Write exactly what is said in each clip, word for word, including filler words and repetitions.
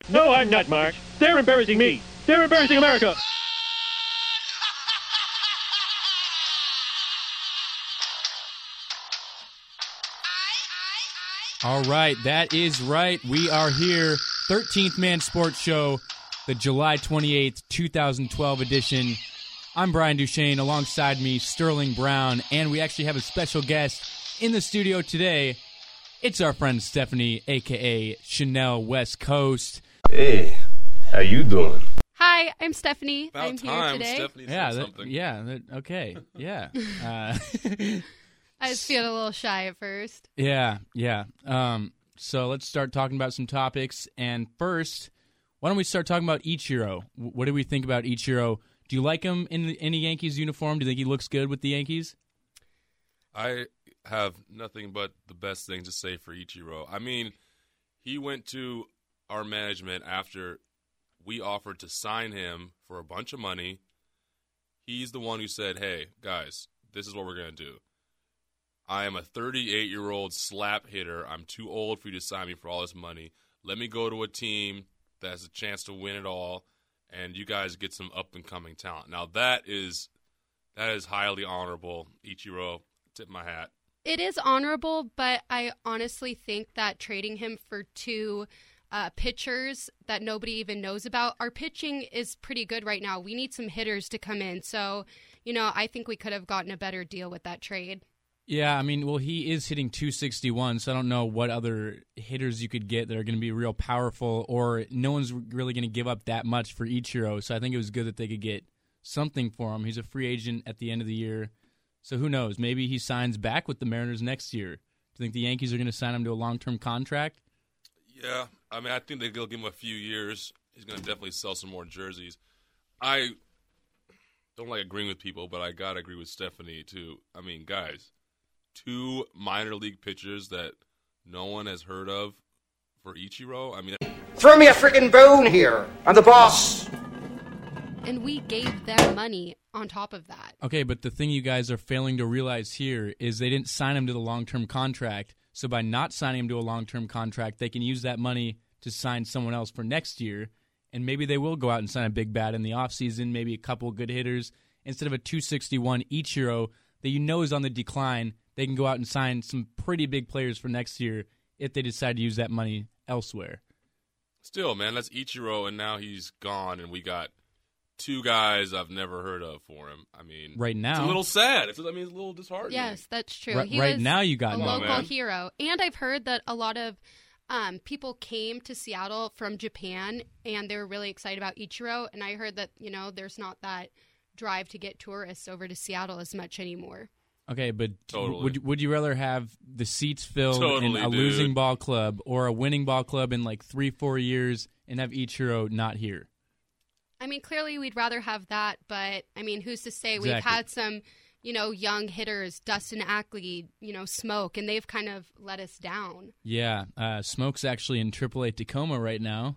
No, I'm not, Mark. They're embarrassing me. They're embarrassing America. All right, that is right. We are here, thirteenth Man Sports Show, the July twenty-eighth, twenty twelve edition. I'm Brian Duchesne, alongside me, Sterling Brown, and we actually have a special guest in the studio today. It's our friend Stephanie, a k a. Chanel West Coast. Hey, how you doing? Hi, I'm Stephanie. About I'm time here today. Stephanie said Yeah, that, something. yeah, that, okay, yeah. Uh, I was feeling a little shy at first. Yeah, yeah. Um, so let's start talking about some topics. And first, why don't we start talking about Ichiro? W- What do we think about Ichiro? Do you like him in, the, in a Yankees uniform? Do you think he looks good with the Yankees? I have nothing but the best things to say for Ichiro. I mean, he went to our management after we offered to sign him for a bunch of money. He's the one who said, hey, guys, this is what we're going to do. I am a thirty-eight-year-old slap hitter. I'm too old for you to sign me for all this money. Let me go to a team that has a chance to win it all, and you guys get some up-and-coming talent. Now, that is that is highly honorable. Ichiro, tip my hat. It is honorable, but I honestly think that trading him for two uh, pitchers that nobody even knows about, our pitching is pretty good right now. We need some hitters to come in. So, you know, I think we could have gotten a better deal with that trade. Yeah, I mean, well, he is hitting two sixty-one, so I don't know what other hitters you could get that are going to be real powerful, or no one's really going to give up that much for Ichiro, so I think it was good that they could get something for him. He's a free agent at the end of the year, so who knows? Maybe he signs back with the Mariners next year. Do you think the Yankees are going to sign him to a long-term contract? Yeah, I mean, I think they'll give him a few years. He's going to definitely sell some more jerseys. I don't like agreeing with people, but I got to agree with Stephanie, too. I mean, guys, two minor league pitchers that no one has heard of for Ichiro. I mean, Throw me a freaking bone here. I'm the boss. And we gave them money on top of that. Okay, but the thing you guys are failing to realize here is they didn't sign him to the long-term contract, so by not signing him to a long-term contract, they can use that money to sign someone else for next year, and maybe they will go out and sign a big bat in the offseason, maybe a couple of good hitters. Instead of a two sixty-one Ichiro that you know is on the decline, they can go out and sign some pretty big players for next year if they decide to use that money elsewhere. still, man, that's Ichiro, and now he's gone, and we got two guys I've never heard of for him. I mean, Right now. it's a little sad. It's, I mean, it's a little disheartening. Yes, that's true. Right, He right was now you got a no. local man. hero. And I've heard that a lot of um, people came to Seattle from Japan, and they were really excited about Ichiro. And I heard that, you know, there's not that drive to get tourists over to Seattle as much anymore. Okay, but Totally. would would you rather have the seats filled Totally, in a dude. losing ball club or a winning ball club in like three, four years and have Ichiro not here? I mean, clearly we'd rather have that, but, I mean, who's to say? We've Exactly. had some, you know, young hitters, Dustin Ackley, you know, Smoke, and they've kind of let us down. Yeah, uh, Smoke's actually in triple A Tacoma right now.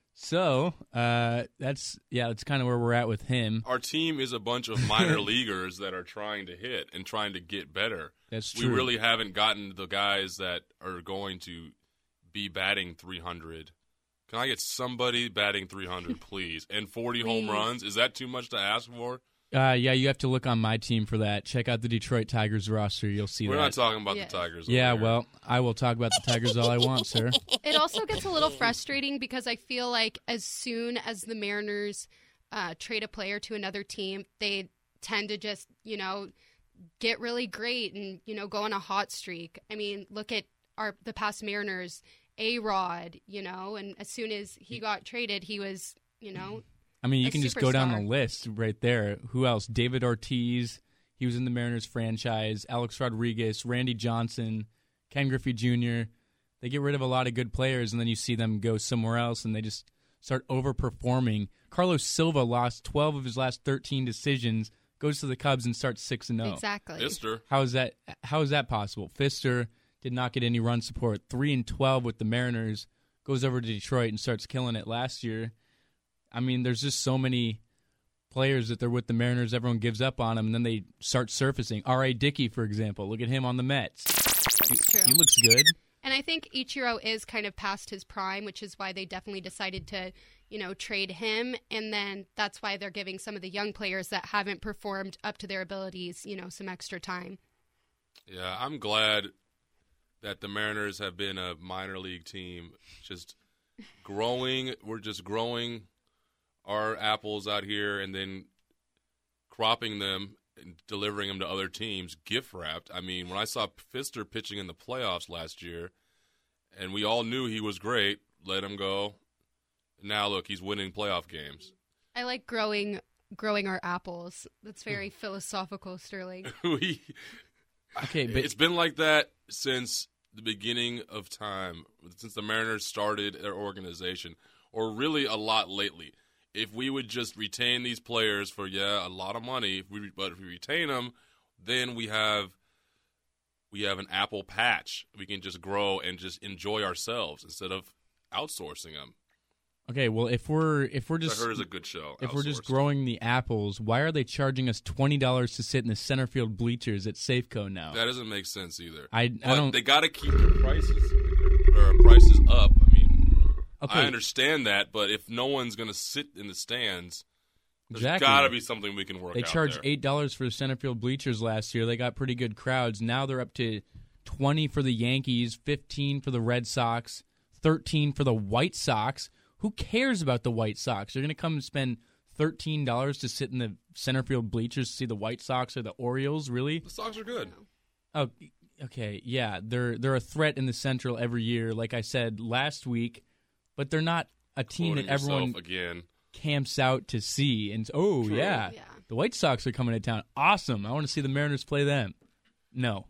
So uh, that's, yeah, that's kind of where we're at with him. Our team is a bunch of minor leaguers that are trying to hit and trying to get better. That's We true. really haven't gotten the guys that are going to be batting three hundred. Can I get somebody batting three hundred, please? And forty home Please. runs? Is that too much to ask for? Uh, yeah, you have to look on my team for that. Check out the Detroit Tigers roster. You'll see We're that. not talking about Yes. the Tigers. yeah, over here. well, I will talk about the Tigers all I want, sir. It also gets a little frustrating because I feel like as soon as the Mariners uh, trade a player to another team, they tend to just, you know, get really great and, you know, go on a hot streak. I mean, look at our the past Mariners, A-Rod, you know, and as soon as he got traded, he was, you know, I mean, you A can just go down the superstar. list right there. Who else? David Ortiz. He was in the Mariners franchise. Alex Rodriguez, Randy Johnson, Ken Griffey Junior They get rid of a lot of good players, and then you see them go somewhere else, and they just start overperforming. Carlos Silva lost twelve of his last thirteen decisions, goes to the Cubs and starts six and zero. exactly. Mister How is that? How is that possible? Fister did not get any run support. Three and twelve with the Mariners, goes over to Detroit and starts killing it last year. I mean, there's just so many players that they're with the Mariners. Everyone gives up on them, and then they start surfacing. R A. Dickey, for example, look at him on the Mets. He, That's true. he looks good. And And I think Ichiro is kind of past his prime, which is why they definitely decided to, you know, trade him. And then that's why they're giving some of the young players that haven't performed up to their abilities, you know, some extra time. Yeah, I'm glad that the Mariners have been a minor league team, just growing. We're just growing our apples out here and then cropping them and delivering them to other teams, gift wrapped. I mean, when I saw Pfister pitching in the playoffs last year, and we all knew he was great, let him go. Now look, he's winning playoff games. I like growing growing our apples. That's very philosophical, Sterling. we, Okay, but it's been like that since the beginning of time, since the Mariners started their organization, or really a lot lately. If we would just retain these players for, yeah, a lot of money, if we, but if we retain them, then we have we have an apple patch. We can just grow and just enjoy ourselves instead of outsourcing them. okay, well, if we're if we're just I heard it's a good show. if we're just Outsourced. growing the apples, why are they charging us twenty dollars to sit in the center field bleachers at Safeco now? That doesn't make sense either. I- I But don't- They got to keep their prices or prices up. I mean, Okay. I understand that, but if no one's going to sit in the stands, there's Exactly. got to be something we can work They out charged there. eight dollars for the center field bleachers last year. They got pretty good crowds. Now they're up to twenty for the Yankees, fifteen for the Red Sox, thirteen for the White Sox. Who cares about the White Sox? They're going to come and spend thirteen dollars to sit in the center field bleachers to see the White Sox or the Orioles. Really? The Sox are good. Oh, okay. Yeah, they're they're a threat in the Central every year. Like I said last week, but they're not a team Quoting that everyone yourself again. camps out to see. And oh True. yeah, Yeah. the White Sox are coming to town. Awesome! I want to see the Mariners play them. No,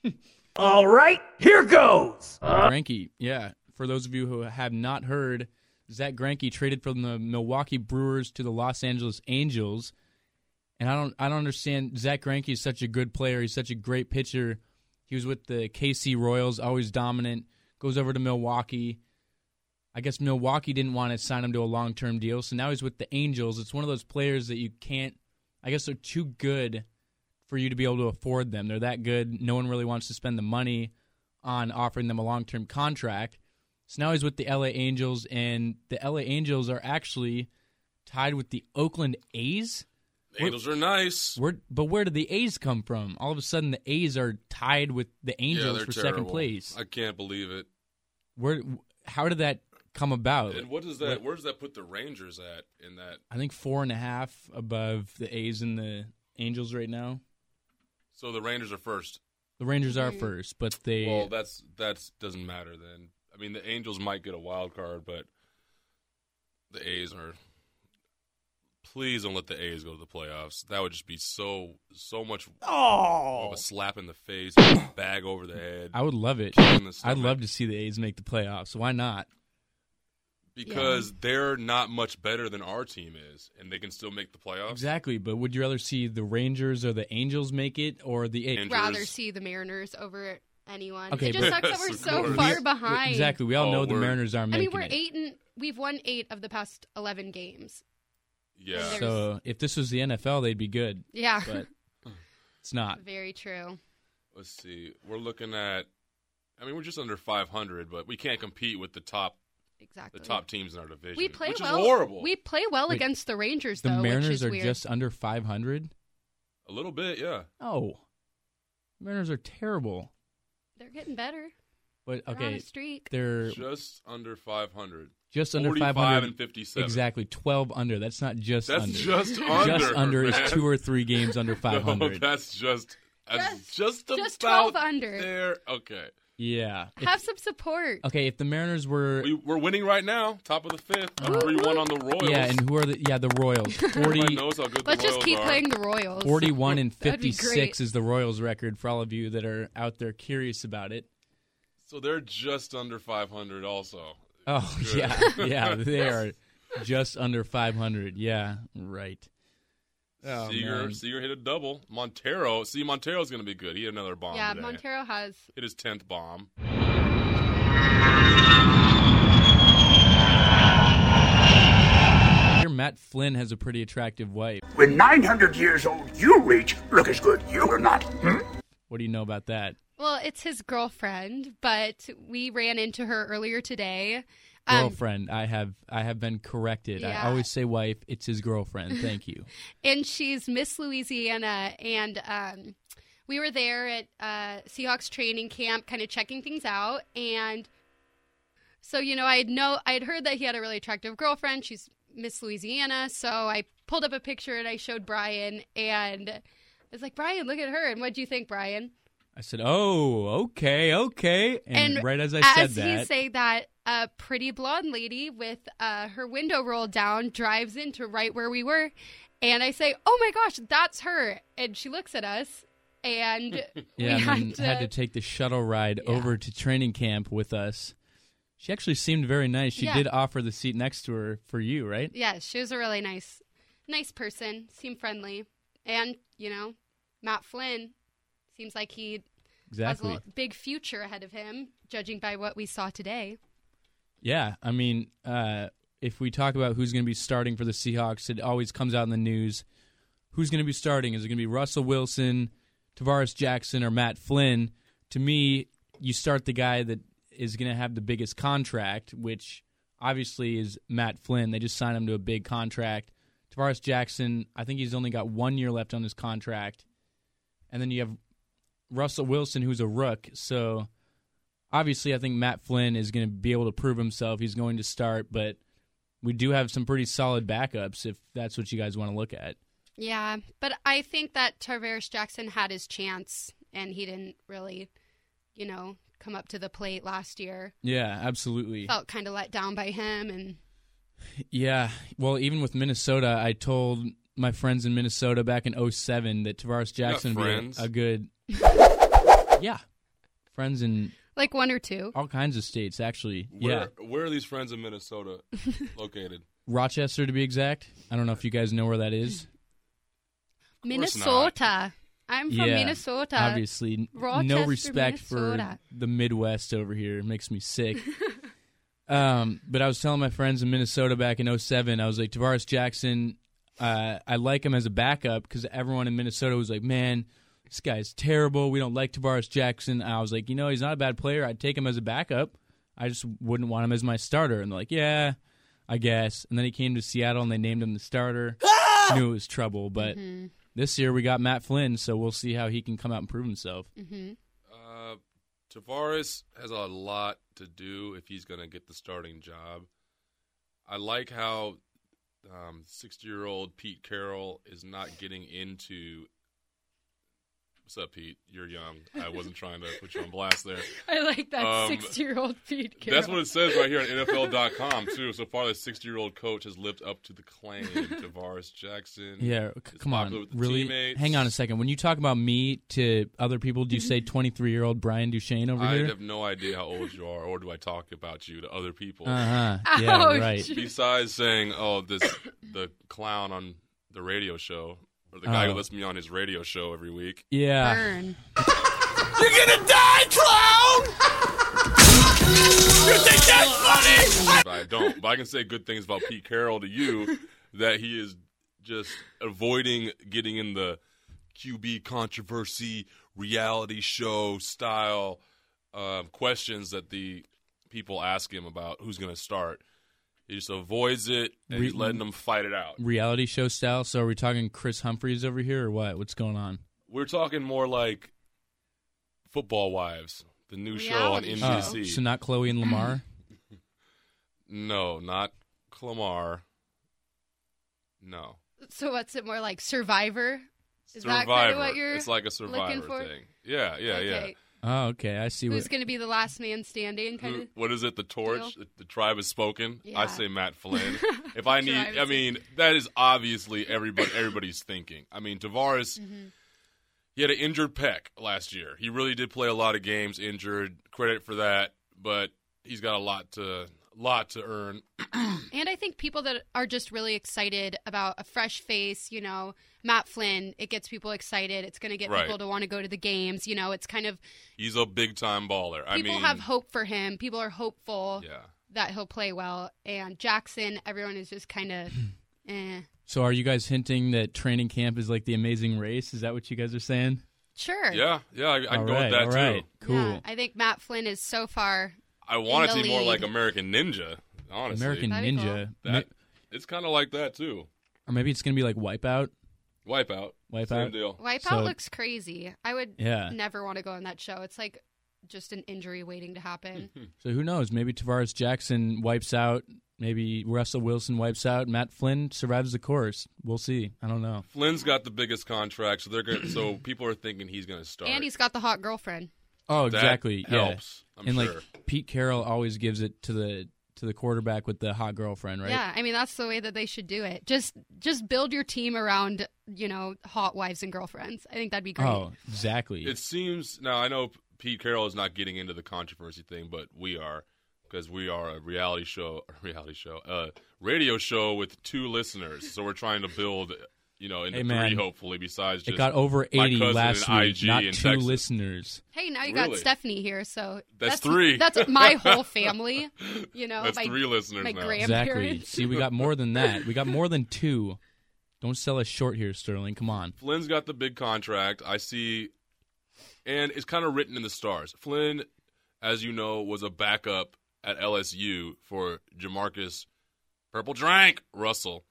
All right, here goes. Greinke. Yeah, for those of you who have not heard, Zach Greinke traded from the Milwaukee Brewers to the Los Angeles Angels, and I don't I don't understand. Zach Greinke is such a good player. He's such a great pitcher. He was with the K C Royals, always dominant. Goes over to Milwaukee. I guess Milwaukee didn't want to sign him to a long-term deal, so now he's with the Angels. It's one of those players that you can't – I guess they're too good for you to be able to afford them. They're that good. No one really wants to spend the money on offering them a long-term contract. So now he's with the L A Angels, and the L A Angels are actually tied with the Oakland A's. The Angels are nice. Where, but where did the A's come from? All of a sudden, the A's are tied with the yeah, Angels they're for terrible. second place. I can't believe it. Where? How did that come about? And what does that? Where does that put the Rangers at in that? I think four and a half above the A's and the Angels right now. So the Rangers are first. The Rangers are first, but they Well, that's that's doesn't matter then. I mean, the Angels might get a wild card, but the A's are. Please don't let the A's go to the playoffs. That would just be so so much more of a slap in the face, bag over the head. I would love it. kick in the I'd stomach. love to see the A's make the playoffs. Why not? Because they're not much better than our team is, and they can still make the playoffs. Exactly, but would you rather see the Rangers or the Angels make it, or the A's? Rangers. Rather see the Mariners over anyone. Okay, it just but- sucks that we're Yes, of so course. far We- behind. Exactly. We all Oh, know the we're- Mariners aren't I making mean, we're it. eight and we've won eight of the past eleven games. Yeah. And So if this was the N F L, they'd be good, Yeah, but it's not. very true. Let's see. We're looking at. I mean, we're just under five hundred, but we can't compete with the top Exactly. the top teams in our division. We play which well. is horrible. We play well Wait, against the Rangers, The though, which Mariners is are weird. just under five hundred. A little bit, yeah. Oh, Mariners are terrible. They're getting better. But They're on okay, a streak. they're Just under five hundred. just under forty-five five hundred and fifty-seven. Exactly, twelve under. That's not just That's under. just under. Just under man. is two or three games under five No, hundred. that's just that's Just- just, just about twelve under. there. Okay. Yeah. If- Have some support. okay, if the Mariners were We, we're winning right now, top of the fifth. three one on the Royals. yeah, and who are the yeah the Royals? Everybody forty, knows how good Let's the just Royals keep are. playing the Royals. forty-one and That'd be fifty-six great. is the Royals record for all of you that are out there curious about it. So they're just under five hundred also. Oh Good. yeah, yeah, they are just under five hundred. Yeah, right. Oh, Seager, man. Seager hit a double. Montero, see, Montero's going to be good. He hit another bomb Yeah, today. Montero has. Hit his tenth bomb. Here, Matt Flynn has a pretty attractive wife. When nine hundred years old you reach, look as good you will not. Hmm? What do you know about that? Well, it's his girlfriend, but we ran into her earlier today. Um, Girlfriend. I have I have been corrected. Yeah. I always say wife. It's his girlfriend. Thank you. And she's Miss Louisiana, and um, we were there at uh, Seahawks training camp, kind of checking things out. And so, you know, I had know I had heard that he had a really attractive girlfriend. She's Miss Louisiana, so I pulled up a picture and I showed Brian, and I was like, Brian, look at her. And what do you think, Brian? I said, "Oh, okay, okay." And, And right as I as said he that, say that, a pretty blonde lady with uh, her window rolled down drives into right where we were, and I say, "Oh my gosh, that's her!" And she looks at us, and we yeah, and had then to, had to take the shuttle ride Yeah. over to training camp with us. She actually seemed very nice. She Yeah. did offer the seat next to her for you, right? Yeah, she was a really nice, nice person. Seemed friendly, and you know, Matt Flynn seems like he Exactly. has a big future ahead of him, judging by what we saw today. Yeah, I mean, uh, if we talk about who's going to be starting for the Seahawks, it always comes out in the news. Who's going to be starting? Is it going to be Russell Wilson, Tavares Jackson, or Matt Flynn? To me, you start the guy that is going to have the biggest contract, which obviously is Matt Flynn. They just signed him to a big contract. Tavares Jackson, I think he's only got one year left on his contract. And then you have Russell Wilson, who's a rook. So obviously I think Matt Flynn is going to be able to prove himself. He's going to start, but we do have some pretty solid backups if that's what you guys want to look at. Yeah, but I think that Tavares Jackson had his chance, and he didn't really, you know, come up to the plate last year. Yeah, absolutely. Felt kind of let down by him, and Yeah, well, even with Minnesota, I told my friends in Minnesota back in oh seven that Tavares Jackson would friends? be a, a good... yeah, friends in like one or two. all kinds of states, actually. Where, Yeah, where are these friends in Minnesota located? Rochester to be exact. I don't know if you guys know where that is. Minnesota. I'm from Yeah, Minnesota. Obviously, Rochester, no respect Minnesota. for the Midwest over here. It makes me sick. um, but I was telling my friends in Minnesota back in oh seven, I was like, Tavares Jackson, uh, I like him as a backup because everyone in Minnesota was like, man, this guy's terrible. We don't like Tavares Jackson. I was like, you know, he's not a bad player. I'd take him as a backup. I just wouldn't want him as my starter. And they're like, yeah, I guess. And then he came to Seattle and they named him the starter. Knew it was trouble, but Mm-hmm. this year we got Matt Flynn, so we'll see how he can come out and prove himself. Mm-hmm. Uh, Tavares has a lot to do if he's going to get the starting job. I like how um, sixty-year-old Pete Carroll is not getting into. What's up, Pete? You're young. I wasn't trying to put you on blast there. I like that Um, sixty-year-old Pete Carroll. That's what it says right here on N F L dot com, too. So far, the sixty-year-old coach has lived up to the claim. Tavares Jackson. Yeah, c- is come popular on. with the Really? teammates. Hang on a second. When you talk about me to other people, do you say twenty-three-year-old Brian Duchesne over I here? have no idea how old you are, or do I talk about you to other people? Uh-huh. Yeah, Ouch. right. Besides saying, "Oh, this the clown on the radio show," or the guy Oh. who lets me on his radio show every week. Yeah. Burn. You're gonna die, clown! You think that's funny? But I don't. But I can say good things about Pete Carroll to you, that he is just avoiding getting in the Q B controversy, reality show style um, questions that the people ask him about who's going to start. He just avoids it, and he's Re- letting them fight it out. Reality show style. So are we talking Chris Humphreys over here or what? What's going on? We're talking more like Football Wives, the new show on Reality N show. B Oh, C. so not Chloe and Lamar? No, not Clamar. No. So what's it more like? Survivor? Is that Survivor. kind of what you're it's like a Survivor for? thing. Yeah, yeah, okay. Oh, okay. I see Who's what. going to be the last man standing? yeah. Kind Who, of. what is it? The torch? The, the tribe has spoken. I Yeah. say Matt Flynn. If I need, Tribe I has mean, that is obviously everybody. Everybody's thinking. I mean, Tavares. Mm-hmm. He had an injured pec last year. He really did play a lot of games injured. Credit for that, but he's got a lot to lot to earn. And I think people that are just really excited about a fresh face, you know, Matt Flynn, it gets people excited. It's going to get Right. people to want to go to the games. You know, it's kind of He's a big time baller. I people mean, have hope for him. People are hopeful yeah. that he'll play well. And Jackson, everyone is just kind of, eh. So are you guys hinting that training camp is like the Amazing Race? Is that what you guys are saying? Sure. Yeah, yeah, I, I can All go right, with that all too. right, cool. Yeah, I think Matt Flynn is so far. I want it In to the be more lead. like American Ninja, honestly. American That'd be Ninja. cool. That, it's kind of like that too. Or maybe it's going to be like Wipeout. Wipeout. Wipeout. Same deal. Wipeout So- looks crazy. I would Yeah. never want to go on that show. It's like just an injury waiting to happen. So who knows? Maybe Tavares Jackson wipes out. Maybe Russell Wilson wipes out. Matt Flynn survives the course. We'll see. I don't know. Flynn's got the biggest contract, so they're gonna, so people are thinking he's going to start. And he's got the hot girlfriend. Oh, That exactly. Yeah. helps, I'm and sure. like Pete Carroll always gives it to the to the quarterback with the hot girlfriend, right? Yeah, I mean that's the way that they should do it. Just just build your team around, you know, hot wives and girlfriends. I think that'd be great. Oh, exactly. It seems now. I know Pete Carroll is not getting into the controversy thing, but we are because we are a reality show, a reality show, a radio show with two listeners. So we're trying to build, you know, into Hey, man. three hopefully. Besides, it just got over my eighty cousin last and week. I G Not in two Texas. listeners. Hey, now you Really? got Stephanie here, so That's three. That's my whole family. You know, That's my, three listeners my now. Exactly. grandparents. See, we got more than that. We got more than two. Don't sell us short here, Sterling. Come on. Flynn's got the big contract. I see, and it's kind of written in the stars. Flynn, as you know, was a backup at L S U for Jamarcus Purple Drank Russell,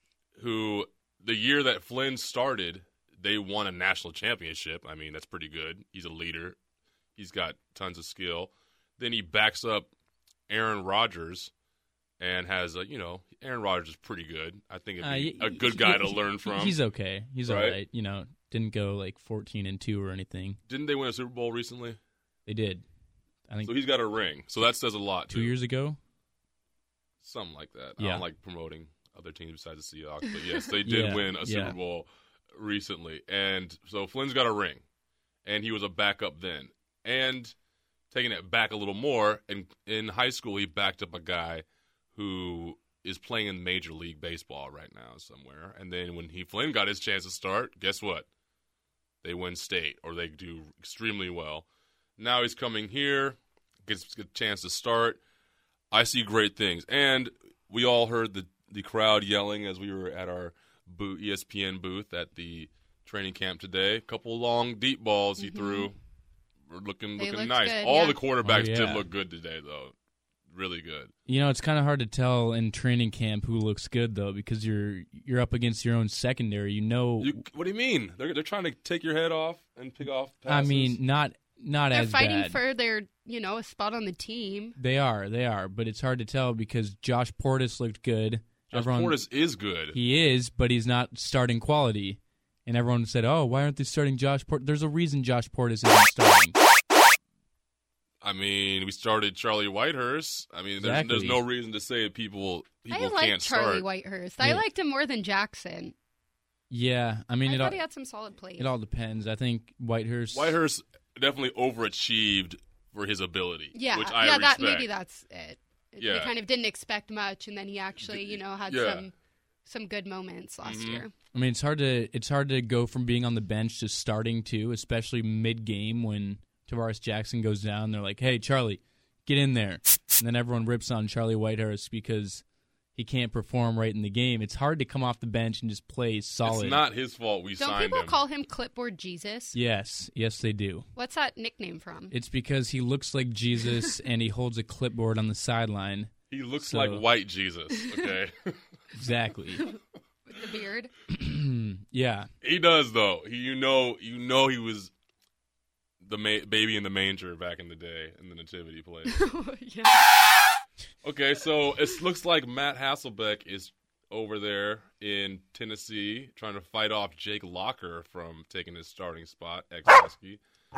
who the year that Flynn started, they won a national championship. I mean, that's pretty good. He's a leader. He's got tons of skill. Then he backs up Aaron Rodgers and has a, you know, Aaron Rodgers is pretty good. I think it'd Uh, be y- a good he- guy to he- learn from. He's okay. He's Right? all right. You know, didn't go like fourteen and two or anything. Didn't they win a Super Bowl recently? They did. I think So he's got a ring. So that says a lot, too. two years ago. Something like that. I Yeah. don't like promoting other teams besides the Seahawks. But yes, they did Yeah, win a Super yeah. Bowl recently. And so Flynn's got a ring. And he was a backup then. And taking it back a little more, in, in high school, he backed up a guy who is playing in Major League Baseball right now somewhere. And then when he Flynn got his chance to start, guess what? They win state, or they do extremely well. Now he's coming here, gets a chance to start. I see great things. And we all heard the, the crowd yelling as we were at our booth, E S P N booth at the training camp today. A couple long, deep balls he Mhm. threw. Were looking They looking looked nice. good, all yeah. the quarterbacks Oh, yeah. did look good today, though. Really good. You know, it's kind of hard to tell in training camp who looks good though, because you're you're up against your own secondary. You know, You, what do you mean? They're, they're trying to take your head off and pick off I passes? mean, not not They're as fighting bad. for their, you know, a spot on the team. They are, they are, but it's hard to tell because Josh Portis looked good. Josh Everyone, Portis is good. he is, but he's not starting quality. And everyone said, "Oh, why aren't they starting Josh Portis?" There's a reason Josh Portis isn't starting. I mean, we started Charlie Whitehurst. I mean, there's, Exactly. there's no reason to say people people I like can't Charlie start. Whitehurst. I Yeah. liked him more than Jackson. Yeah, I mean, I it thought all, he had some solid plays. it all depends. I think Whitehurst. Whitehurst definitely overachieved for his ability, yeah, which I yeah. respect. That maybe that's it. Yeah. They kind of didn't expect much, and then he actually, you know, had Yeah. some some good moments last Mhm. year. I mean, it's hard to it's hard to go from being on the bench to starting too, especially mid game when Tavares Jackson goes down. They're like, "Hey, Charlie, get in there," and then everyone rips on Charlie Whitehurst because he can't perform right in the game. It's hard to come off the bench and just play solid. It's not his fault we Don't signed people him. call him Clipboard Jesus? Yes, yes, they do. What's that nickname from? It's because he looks like Jesus and he holds a clipboard on the sideline. he looks So- like white Jesus, okay? Exactly. With the beard? Yeah. He does, though. He, you know you know he was the ma- baby in the manger back in the day in the nativity play. yeah. Okay, so it looks like Matt Hasselbeck is over there in Tennessee trying to fight off Jake Locker from taking his starting spot, ex-Husky.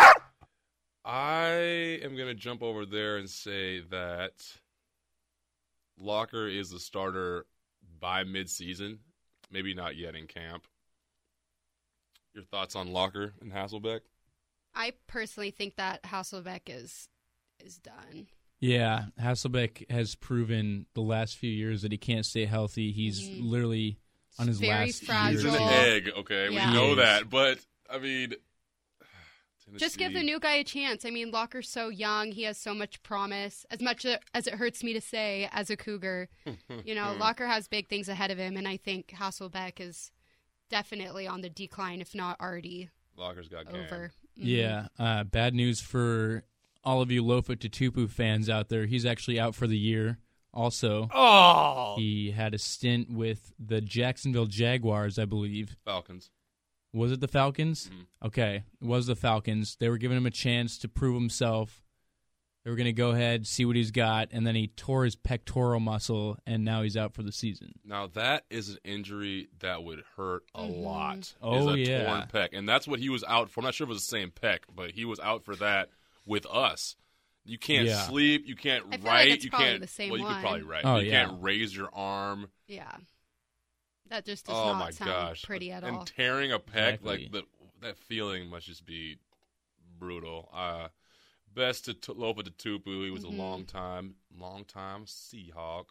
I am going to jump over there and say that Locker is the starter by midseason, maybe not yet in camp. Your thoughts on Locker and Hasselbeck? I personally think that Hasselbeck is is done. Yeah, Hasselbeck has proven the last few years that he can't stay healthy. He's Mhm. literally on his Very last fragile. He's year. an Fragile. egg, okay? Yeah. We know He is. that, but, I mean... Just give the Tennessee- new guy a chance. I mean, Locker's so young. He has so much promise. As much as it hurts me to say as a Cougar, you know, Locker has big things ahead of him, and I think Hasselbeck is definitely on the decline, if not already Locker's got game. over. Mhm. Yeah, uh, bad news for all of you Lofa Tatupu fans out there. He's actually out for the year. Also, Oh. he had a stint with the Jacksonville Jaguars, I believe. Falcons. Was it the Falcons? Mhm. Okay, it was the Falcons. They were giving him a chance to prove himself. They were going to go ahead, see what he's got, and then he tore his pectoral muscle, and now he's out for the season. Now, that is an injury that would hurt a Mhm. lot. Oh, is a yeah. torn pec. And that's what he was out for. I'm not sure if it was the same pec, but he was out for that with us. You can't Yeah. sleep. You can't I feel like write. it's you probably can't. the same well, you one. could probably write. Oh, you yeah. can't raise your arm. Yeah. That just does Oh not my sound gosh! pretty at and all. tearing a pec, Exactly. like the, that feeling must just be brutal. Uh, best to t- Lopa Tatupu. He was Mhm. a long time, long time Seahawk.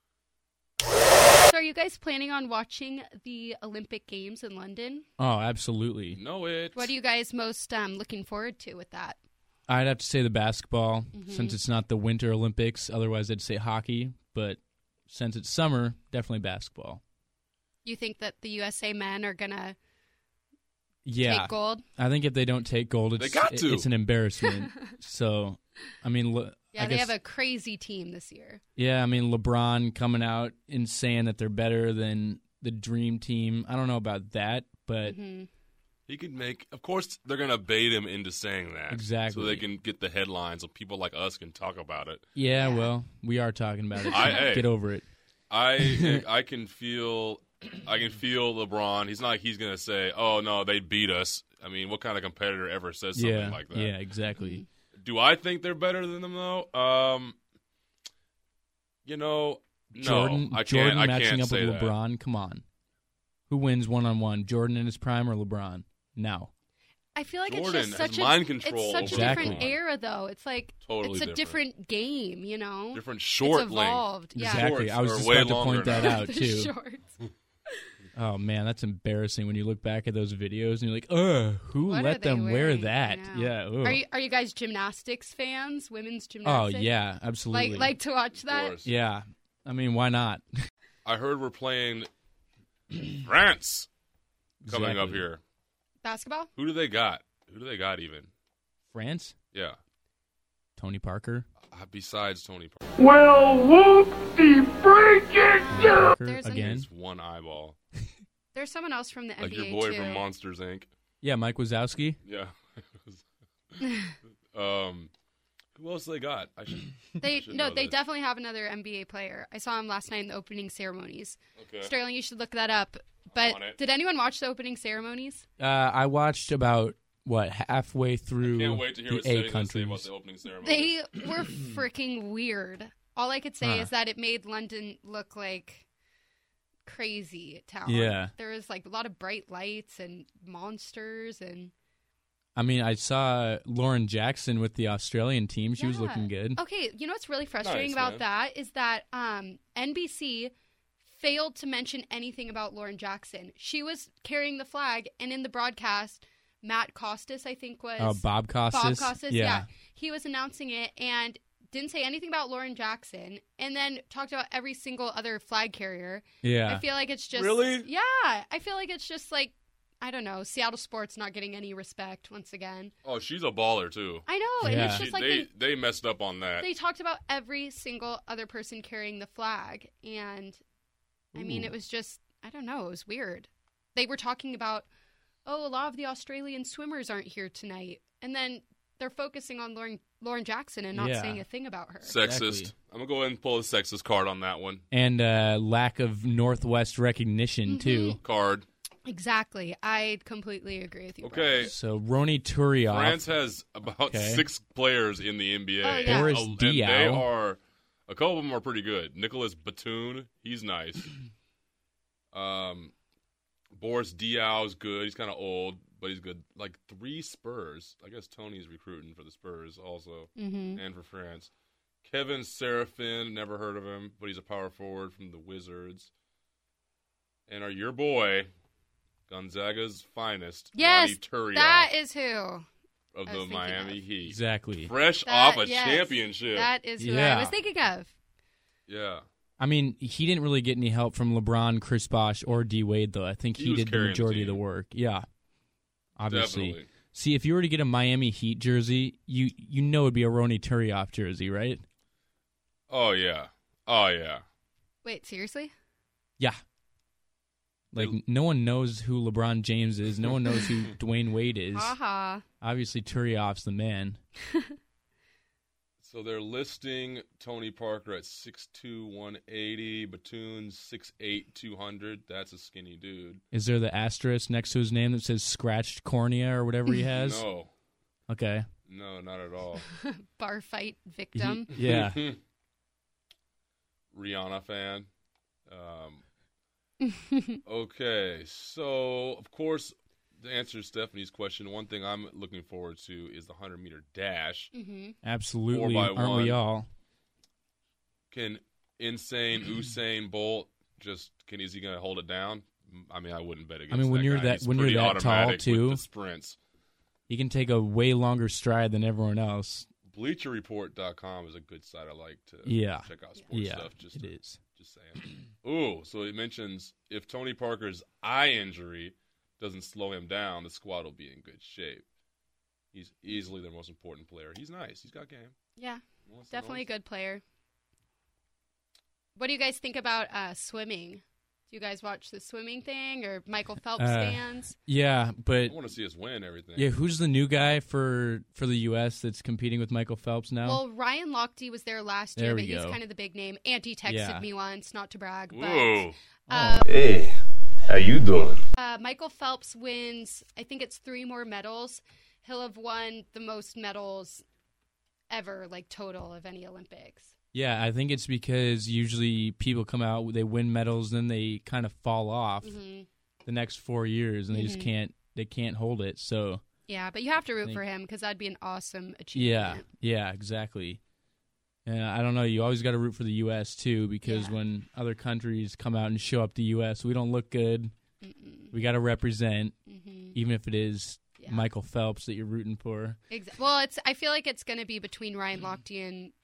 So are you guys planning on watching the Olympic Games in London? Oh, absolutely. Know it. What are you guys most um, looking forward to with that? I'd have to say the basketball, Mhm. since it's not the Winter Olympics. Otherwise, I'd say hockey. But since it's summer, definitely basketball. You think that the U S A men are going to Yeah, take gold? I think if they don't take gold, it's, They got it- to. it's an embarrassment. So, I mean, lo- Yeah, I they guess, have a crazy team this year. yeah, I mean, LeBron coming out and saying that they're better than the Dream Team. I don't know about that, but Mhm. He could make. Of course, they're gonna bait him into saying that, Exactly. so they can get the headlines, so people like us can talk about it. yeah, Yeah. well, we are talking about it. So I- hey. Get over it. I I can feel, I can feel LeBron. He's not like he's gonna say, "Oh no, they beat us." I mean, what kind of competitor ever says something Yeah, like that? yeah, exactly. Do I think they're better than them though? Um, you know, no, Jordan, I can't. Jordan I matching can't up with say that. LeBron. Come on, who wins one on one? Jordan in his prime or LeBron? Now, I feel like Jordan it's just has such mind a control it's such over a different LeBron. era though. It's like Totally it's a different. different game, you know. Different short it's length. evolved. Yeah. exactly. I was are just way about to longer point that now. out The too. shorts. Oh man, that's embarrassing when you look back at those videos and you're like, "Ugh, who What are let they them wear wearing? that?" I know. Yeah. ugh. Are you are you guys gymnastics fans? Women's oh gymnastics? yeah, absolutely. Like like to watch Of that? course. yeah. I mean, why not? I heard we're playing France coming up Exactly. here. Basketball? Who do they got? Who do they got even? France, Yeah. Tony Parker. Uh, besides Tony Parker. Well, whoop-de freaking Tony do! Parker There's an- again. It's one eyeball. There's someone else from the Like N B A your boy too. from Monsters, Incorporated. Yeah, Mike Wazowski. Yeah. um, who else they got? I should. They should no, know they this. definitely have another N B A player. I saw him last night in the opening ceremonies. Okay. Sterling, you should look that up. But on it. did anyone watch the opening ceremonies? Uh, I watched about what halfway I through can't wait to hear the what A Steven's gonna say countries. about the opening ceremony. They were freaking weird. All I could say Huh. is that it made London look like crazy town. Yeah. There was like a lot of bright lights and monsters and I mean, I saw Lauren Jackson with the Australian team. She was Yeah. looking good. Okay, you know what's really frustrating Nice, about man. that is that um, N B C failed to mention anything about Lauren Jackson. She was carrying the flag, and in the broadcast, Matt Costas, I think, was Oh, Bob Costas. Bob Costas. Yeah. yeah. he was announcing it and didn't say anything about Lauren Jackson, and then talked about every single other flag carrier. Yeah. I feel like it's just Really? yeah. I feel like it's just like I don't know, Seattle sports not getting any respect once again. Oh, she's a baller too. I know, and Yeah. it's She- just like they, they, they messed up on that. they talked about every single other person carrying the flag, and I mean, Ooh. it was just I don't know, it was weird. They were talking about oh, a lot of the Australian swimmers aren't here tonight, and then they're focusing on Lauren Lauren Jackson and not Yeah. saying a thing about her. Sexist. Exactly. I'm gonna go ahead and pull the sexist card on that one. And uh, lack of Northwest recognition, too. Card. Exactly, I completely agree with you. Okay. So Roni Turioff. France has about Okay. six players in the N B A. Oh, yeah. Boris and they Diaw. are a couple of them are pretty good. Nicholas Batum, he's nice. um, Boris Diaw is good. He's kind of old, but he's good. Like three Spurs. I guess Tony's recruiting for the Spurs also, Mm-hmm. and for France. Kevin Serafin, never heard of him, but he's a power forward from the Wizards. And our your boy, Gonzaga's finest, Yes, Ronnie Turioff that is who. of I was the thinking Miami of. Heat. Exactly. Fresh That- off a yes, championship. That is who I Yeah. was thinking of. yeah. I mean, he didn't really get any help from LeBron, Chris Bosh, or D Wade, though. I think He he, was did the carrying the majority of the team. work. Yeah. obviously. Definitely. See, if you were to get a Miami Heat jersey, you you know it'd be a Ronny Turiaf jersey, right? Oh, yeah. Oh, yeah. Wait, seriously? Yeah. Like, no one knows who LeBron James is. No one knows who Dwayne Wade is. Haha. Obviously, Turiaf's the man. So they're listing Tony Parker at six two, one eighty, Batum's six eight, two hundred. That's a skinny dude. Is there the asterisk next to his name that says scratched cornea or whatever he has? No. Okay. No, not at all. Bar fight victim. Yeah. Rihanna fan. Um, okay, so, of course, to answer Stephanie's question, one thing I'm looking forward to is the hundred-meter dash. Mm-hmm. Absolutely. Four by Aren't one. we all? Can insane Usain Bolt just can is he going to hold it down? I mean, I wouldn't bet against. I mean, when that you're guy. that- He's when you're pretty that tall, automatic too. with the sprints. He can take a way longer stride than everyone else. Bleacher Report dot com is a good site I like to Yeah. check out sports Yeah, stuff. Just it to, is. Just saying. Ooh, so it mentions if Tony Parker's eye injury doesn't slow him down, the squad will be in good shape. He's easily their most important player. He's nice. He's got game. Yeah, No one's- definitely a no one's- good player. What do you guys think about uh, swimming? Do you guys watch the swimming thing or Michael Phelps Uh, fans? Yeah, but I want to see us win everything. yeah, who's the new guy for for the U S that's competing with Michael Phelps now? Well, Ryan Lochte was there last year, There but we he's go. kind of the big name. Auntie texted Yeah. me once, not to brag, but Whoa. uh, Hey, how you doing? uh, Michael Phelps wins, I think it's three more medals. He'll have won the most medals ever, like total of any Olympics. Yeah, I think it's because usually people come out, they win medals, then they kind of fall off hmm the next four years, and they just Mhm. can't they can't hold it. So Yeah, but you have to root Think- for him because that'd be an awesome yeah, achievement. yeah, exactly. And I don't know, you always got to root for the U S too, because Yeah. when other countries come out and show up the U S, we don't look good. Mm-mm. We got to represent, hmm even if it is Yeah. Michael Phelps that you're rooting for. Exa- well, it's. I feel like it's going to be between Ryan Lochte and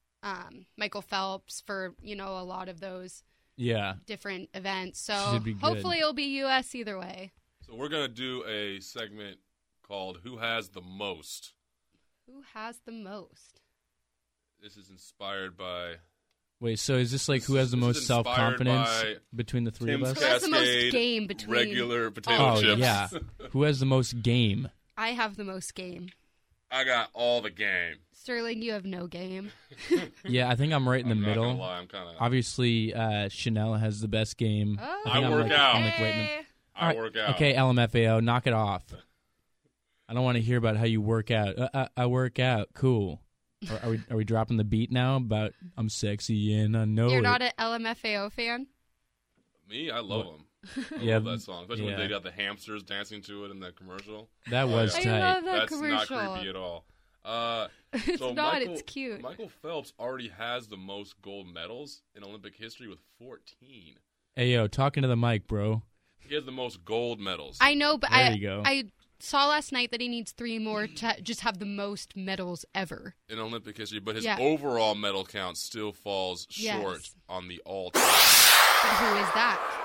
um, Michael Phelps for you know a lot of those Yeah, different events. So Should be good. hopefully it'll be U S either way. So we're going to do a segment called Who Has the Most? Who has the most? This is inspired by wait, so is this like This who has the is- this most is self confidence inspired by between the three Tim's of Who us? has the most Cascade game between? regular potato Oh chips. yeah, who has the most game? I have the most game. I got all the game. Sterling, you have no game. Yeah, I think I'm right in the I'm not middle. gonna lie, I'm kind of. Obviously, uh, Chanel has the best game. Oh, think I I'm work like, out. I'm like right in the, hey. I All right, work out. Okay, L M F A O, knock it off. I don't want to hear about how you work out. Uh, I, I work out. Cool. Are, are we are we dropping the beat now about I'm sexy and I know You're it? not an L M F A O fan? Me, I love them. I Yeah, love that song, especially yeah. when they got the hamsters dancing to it in that commercial. That Oh, was yeah. I tight. love that That's commercial. not creepy at all. Uh, It's so not. Michael, It's cute. Michael Phelps already has the most gold medals in Olympic history with fourteen. Hey yo, talking to the mic, bro. He has the most gold medals. I know, but There I you go. I saw last night that he needs three more to just have the most medals ever. in Olympic history, but his Yeah. overall medal count still falls Yes. short on the all-time. But who is that?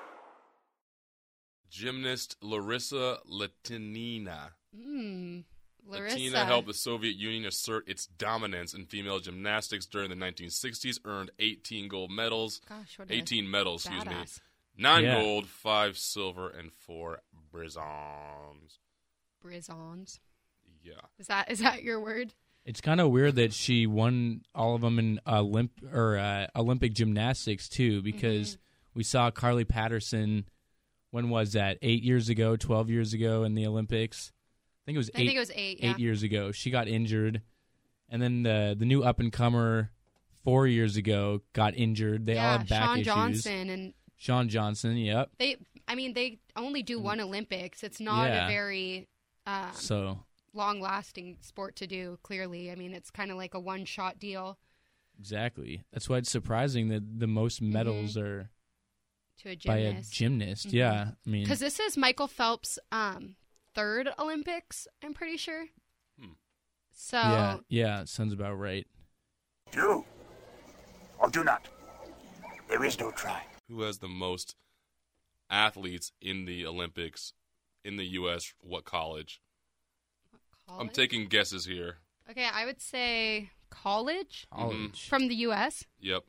Gymnast Larissa Latinina. Hmm. Larissa. Latina helped the Soviet Union assert its dominance in female gymnastics during the nineteen sixties, earned eighteen gold medals, Gosh, what a eighteen medals, excuse me, badass. nine Yeah. gold, five silver, and four bronze. Brizons. Yeah. Is that is that your word? It's kind of weird that she won all of them in Olymp or uh, Olympic gymnastics too, because we saw Carly Patterson. When was that? Eight years ago, twelve years ago in the Olympics. I think it was I eight. think it was eight. Yeah. eight years ago. She got injured, and then the the new up and comer four years ago got injured. They yeah, all had back Sean issues. Johnson and Sean Johnson, yep. they. I mean, they only do one Olympics. It's not Yeah. a very um, So long-lasting sport to do. Clearly, I mean, it's kind of like a one-shot deal exactly, that's why it's surprising that the most medals are to a by a gymnast. gymnast. Mhm. Yeah, I mean, Because this is Michael Phelps' um, third Olympics, I'm pretty sure. Hmm. So yeah, yeah, sounds about right. Do or do not. There is no try. Who has the most athletes in the Olympics in the U S, what college? College? I'm taking guesses here. Okay, I would say college. College. Mhm. From the U S. Yep.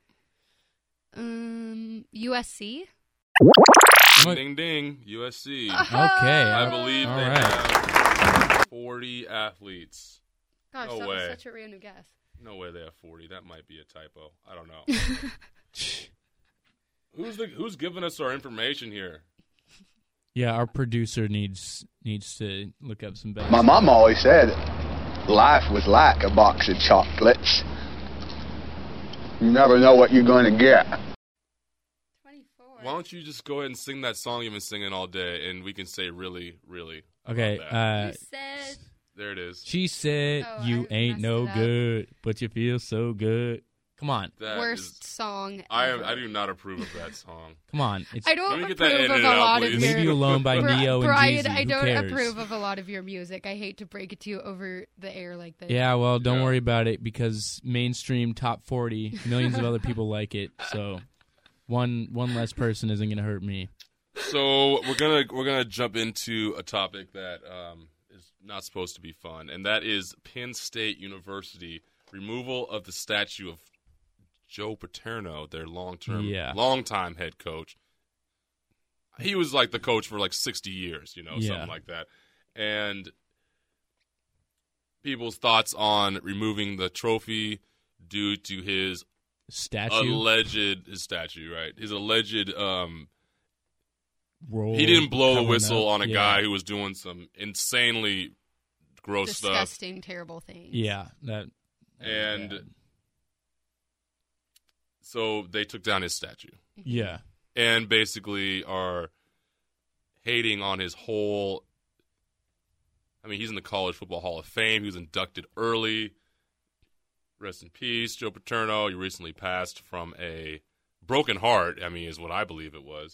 Um, U S C. What? Ding, ding, U S C. Okay. I believe All they right. have forty athletes. Gosh, No that way. was such a random guess. No way they have forty. That might be a typo. I don't know. Who's the Who's giving us our information here? Yeah, our producer needs needs to look up some bets. My mom always said life was like a box of chocolates. You never know what you're going to get. twenty-four. Why don't you just go ahead and sing that song you've been singing all day, and we can say really, really. Okay. about that. Uh, You said. There it is. she said, Oh, "You I ain't messed no it up. good, but you feel so good." Come on, That Worst is- song. I ever. I do not approve of that song. come on. It's I don't Let me get approve that of edited a out, lot of please. your. Leave You Alone by Bri- Neo and Brian, Jeezy. I Who don't cares? approve of a lot of your music. I hate to break it to you over the air like this. Yeah, well, don't Yeah. worry about it because mainstream top forty, millions of other people like it. So one one less person isn't going to hurt me. So we're gonna we're gonna jump into a topic that um, is not supposed to be fun, and that is Penn State University removal of the statue of Joe Paterno, their long term, Yeah. long time head coach. He was like the coach for like sixty years, you know, Yeah. something like that. And people's thoughts on removing the trophy due to his Statue alleged his statue, right? His alleged um, roll. he didn't blow the covering whistle up. on a Yeah. guy who was doing some insanely gross stuff. Disgusting, terrible things. Yeah, that. that was And bad. so they took down his statue yeah, and basically are hating on his whole. I mean, he's in the College Football Hall of Fame. He was inducted early. Rest in peace, Joe Paterno. He recently passed from a broken heart, I mean, is what I believe it was.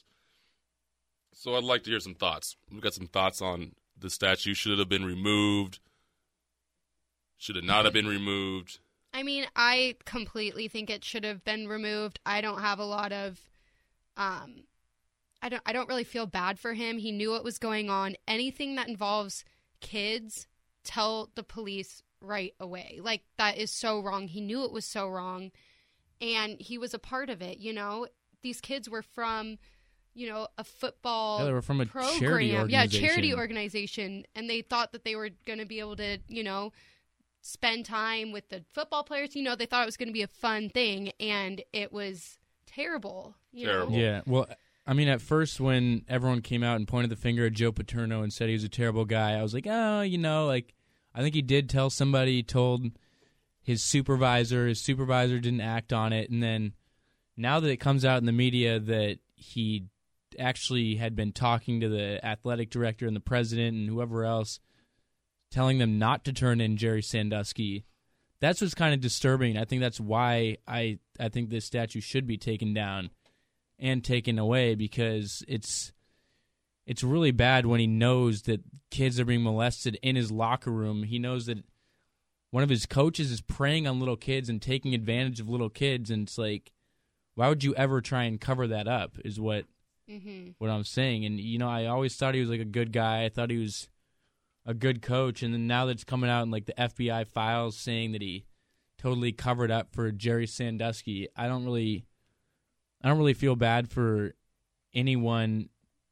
So I'd like to hear some thoughts. We've got some thoughts on the statue. Should it have been removed? Should it not have been removed? I mean, I completely think it should have been removed. I don't have a lot of, um, I don't, I don't really feel bad for him. He knew what was going on. Anything that involves kids, tell the police right away. Like, that is so wrong. He knew it was so wrong, and he was a part of it. You know, these kids were from, you know, a football Yeah, they were from a program. charity Yeah, organization. charity organization, and they thought that they were going to be able to, you know, spend time with the football players. You know, they thought it was going to be a fun thing, and it was terrible. You Terrible. Know? yeah. Well, I mean, at first when everyone came out and pointed the finger at Joe Paterno and said he was a terrible guy, I was like, oh, you know, like I think he did tell somebody, he told his supervisor, his supervisor didn't act on it, and then now that it comes out in the media that he actually had been talking to the athletic director and the president and whoever else, telling them not to turn in Jerry Sandusky, that's what's kind of disturbing. I think that's why I, I think this statue should be taken down and taken away, because it's it's really bad when he knows that kids are being molested in his locker room. He knows that one of his coaches is preying on little kids and taking advantage of little kids, and it's like, why would you ever try and cover that up is what Mm-hmm. what I'm saying. And, you know, I always thought he was like a good guy. I thought he was a good coach, and then now that it's coming out in like the F B I files saying that he totally covered up for Jerry Sandusky, I don't really I don't really feel bad for anyone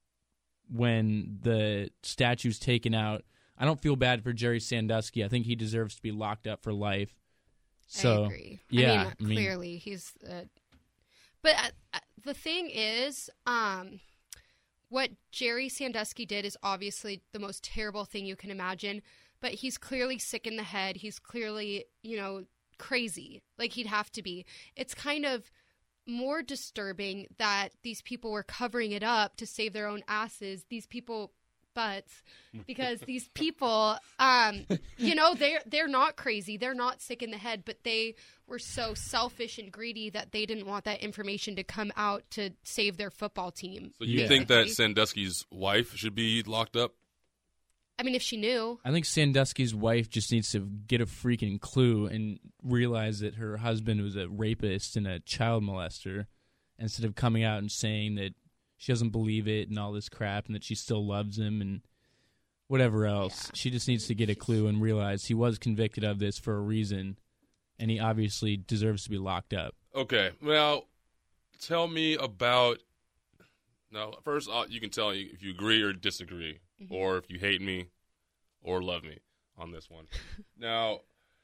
when the statue's taken out. I don't feel bad for Jerry Sandusky. I think he deserves to be locked up for life. So, I agree. Yeah, I mean, I mean- clearly he's. Uh, but uh, uh, the thing is, um, what Jerry Sandusky did is obviously the most terrible thing you can imagine. But he's clearly sick in the head. He's clearly, you know, crazy. Like he'd have to be. It's kind of more disturbing that these people were covering it up to save their own asses. These people. Butts, because these people, um, you know, they're they're not crazy, they're not sick in the head, but they were so selfish and greedy that they didn't want that information to come out to save their football team. So you Yeah. think that Sandusky's wife should be locked up? I mean, if she knew, I think Sandusky's wife just needs to get a freaking clue and realize that her husband was a rapist and a child molester, instead of coming out and saying that she doesn't believe it and all this crap and that she still loves him. And whatever else. Yeah. She just needs to get a clue and realize he was convicted of this for a reason, and he obviously deserves to be locked up. Okay, well, tell me about. Now, first, uh, you can tell me if you agree or disagree, mm-hmm. or if you hate me or love me on this one. Now,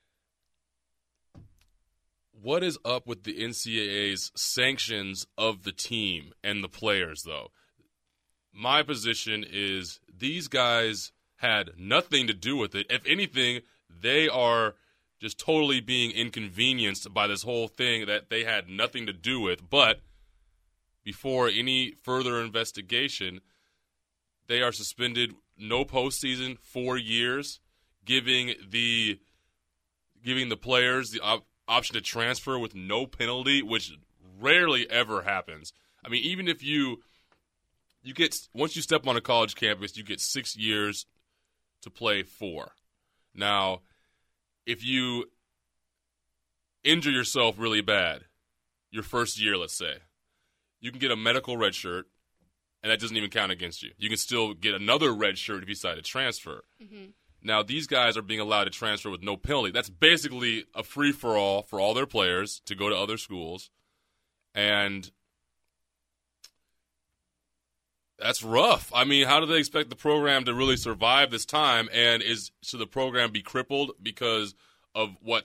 what is up with the N C double A's sanctions of the team and the players, though? My position is these guys had nothing to do with it. If anything, they are just totally being inconvenienced by this whole thing that they had nothing to do with. But before any further investigation, they are suspended, no postseason, four years, giving the giving the players the op- option to transfer with no penalty, which rarely ever happens. I mean, even if you you get once you step on a college campus, you get six years to play four. Now, if you injure yourself really bad, your first year, let's say, you can get a medical red shirt, and that doesn't even count against you. You can still get another red shirt if you decide to transfer. Mm-hmm. Now, these guys are being allowed to transfer with no penalty. That's basically a free-for-all for all their players to go to other schools. And that's rough. I mean, how do they expect the program to really survive this time? And is should the program be crippled because of what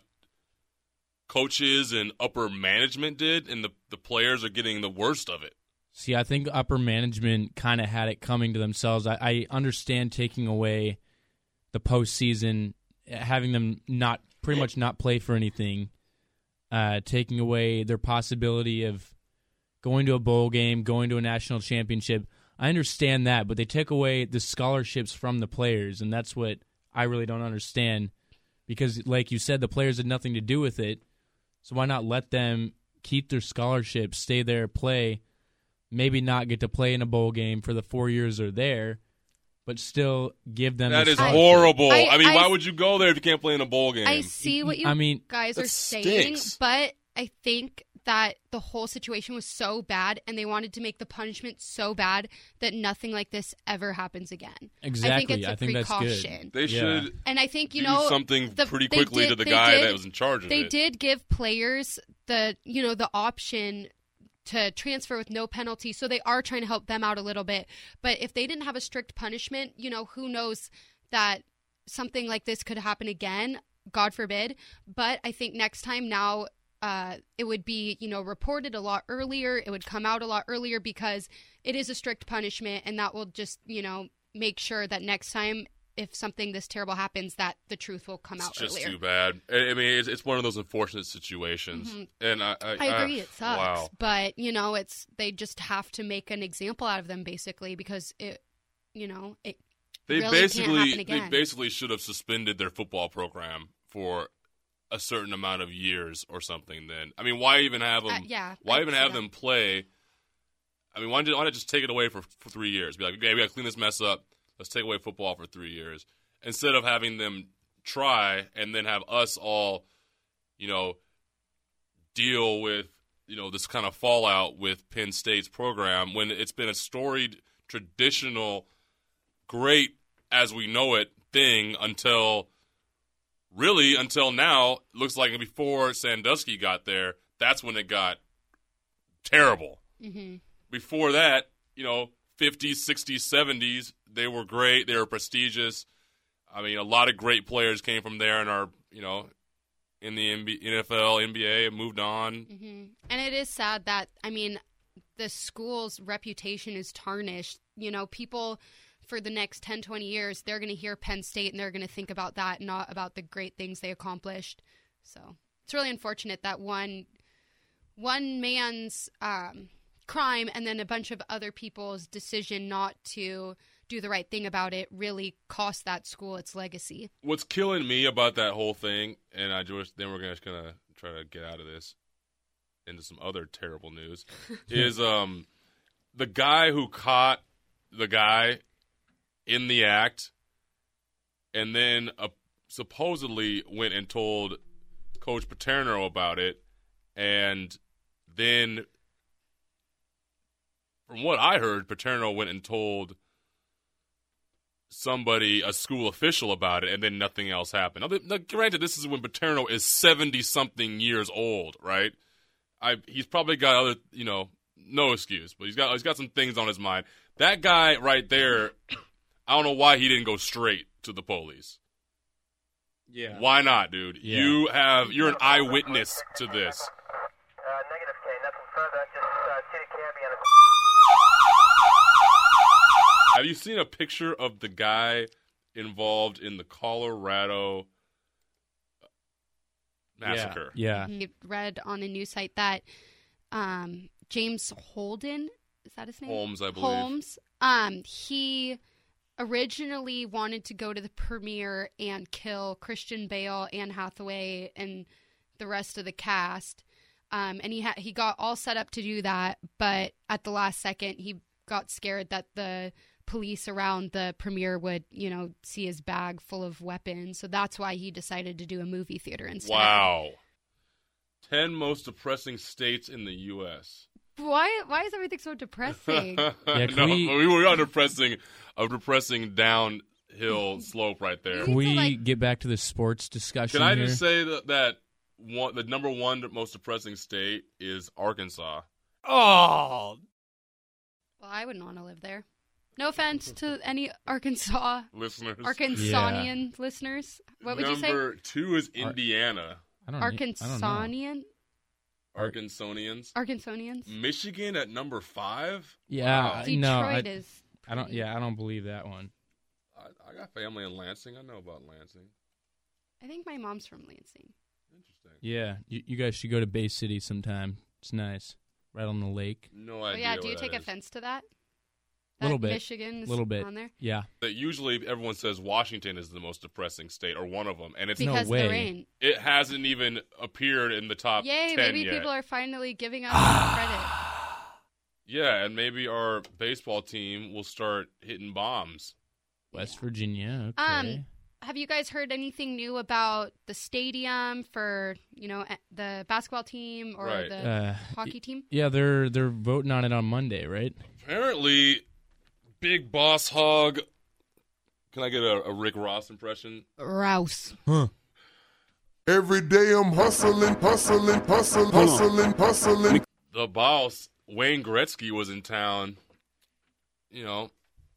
coaches and upper management did, and the, the players are getting the worst of it? See, I think upper management kind of had it coming to themselves. I, I understand taking away the postseason, having them not pretty much not play for anything, uh, taking away their possibility of going to a bowl game, going to a national championship. I understand that, but they take away the scholarships from the players, and that's what I really don't understand because, like you said, the players had nothing to do with it, so why not let them keep their scholarships, stay there, play, maybe not get to play in a bowl game for the four years they're there, but still give them That the is scholarship. horrible. I, I- mean, I- why would you go there if you can't play in a bowl game? I see what you I mean, guys that are saying, stinks. but I think that the whole situation was so bad and they wanted to make the punishment so bad that nothing like this ever happens again. Exactly. I think it's a I think that's good. precaution. They Yeah. should And I think, you do know, something the- pretty they quickly did- to the they guy did- that was in charge of They it. did give players the, you know, the option to transfer with no penalty, so they are trying to help them out a little bit. But if they didn't have a strict punishment, you know, who knows that something like this could happen again, God forbid. But I think next time now uh, it would be, you know, reported a lot earlier. It would come out a lot earlier because it is a strict punishment, and that will just, you know, make sure that next time if something this terrible happens, that the truth will come It's out just earlier. too bad. I I mean, it's, it's one of those unfortunate situations. Mm-hmm. And I, I, I agree, uh, it sucks, Wow. but you know, it's they just have to make an example out of them, basically, because it, you know, it They really can't basically happen they again. basically should have suspended their football program for a certain amount of years or something. Then I mean, why even have them? Uh, yeah, why I'd even say have that. them play? I mean, why not, why not just take it away for, for three years? Be like, okay, we got to clean this mess up. Let's take away football for three years instead of having them try and then have us all, you know, deal with, you know, this kind of fallout with Penn State's program when it's been a storied, traditional, great as we know it thing until really until now. Looks like before Sandusky got there, that's when it got terrible. Mm-hmm. Before that, you know, fifties, sixties, seventies, they were great. They were prestigious. I mean, a lot of great players came from there and are, you know, in the N F L, N B A, and moved on. Mm-hmm. And it is sad that, I mean, the school's reputation is tarnished. You know, people for the next ten, twenty years, they're going to hear Penn State and they're going to think about that, not about the great things they accomplished. So it's really unfortunate that one one man's um, crime and then a bunch of other people's decision not to do the right thing about it really cost that school its legacy. What's killing me about that whole thing, and I just then we're gonna, just gonna try to get out of this into some other terrible news, is um the guy who caught the guy in the act, and then uh, supposedly went and told Coach Paterno about it, and then from what I heard, Paterno went and told somebody, a school official about it, and then nothing else happened. Now, now, granted, this is when Paterno is seventy-something years old, right? I He's probably got other, you know, no excuse, but he's got he's got some things on his mind. That guy right there, I don't know why he didn't go straight to the police. Yeah. Why not, dude? Yeah. You have, you're an eyewitness to this. Uh, negative K, nothing further, just uh, see the cabbie on the... Have you seen a picture of the guy involved in the Colorado massacre? Yeah. He read on a news site that um, James Holden, is that his name? Holmes, I believe. Holmes. Um, he originally wanted to go to the premiere and kill Christian Bale, Anne Hathaway, and the rest of the cast. Um, and he ha- he got all set up to do that, but at the last second, he got scared that the police around the premiere would, you know, see his bag full of weapons. So that's why he decided to do a movie theater instead. Wow. Ten most depressing states in the U S Why Why is everything so depressing? Yeah, can no, we- we were on depressing, a depressing downhill slope right there. Can we like- get back to the sports discussion Can I here? just say that, that one, the number one most depressing state is Arkansas? Oh, Well, I wouldn't want to live there. No offense to any Arkansas, Listeners. Arkansanian listeners. What would you say? Number two is Indiana. I don't. I don't know. Arkansanian? Arkansonians. Arkansonians? Michigan at number five? Yeah, Wow. I- Detroit no, I, is. I don't. Yeah, I don't believe that one. I, I got family in Lansing. I know about Lansing. I think my mom's from Lansing. Interesting. Yeah, you, you guys should go to Bay City sometime. It's nice, right on the lake. No Oh, idea. yeah. Do you what take that is. offense to that? Little That bit. Michigan is Little bit. on there? Yeah, That usually everyone says Washington is the most depressing state, or one of them, and it's No Because of way. the rain. it hasn't even appeared in the top Yay, ten maybe yet. people are finally giving us some credit. Yeah, and maybe our baseball team will start hitting bombs. West Virginia. Okay. Um, Have you guys heard anything new about the stadium for, you know, eh, the basketball team or Right. the Uh, hockey team? yeah, they're they're voting on it on Monday, right? Apparently, Big Boss Hog. Can I get a, a Rick Ross impression? Rouse. Every day I'm hustling, hustling, hustling, hustling, hustling. The boss, Wayne Gretzky, was in town, you know,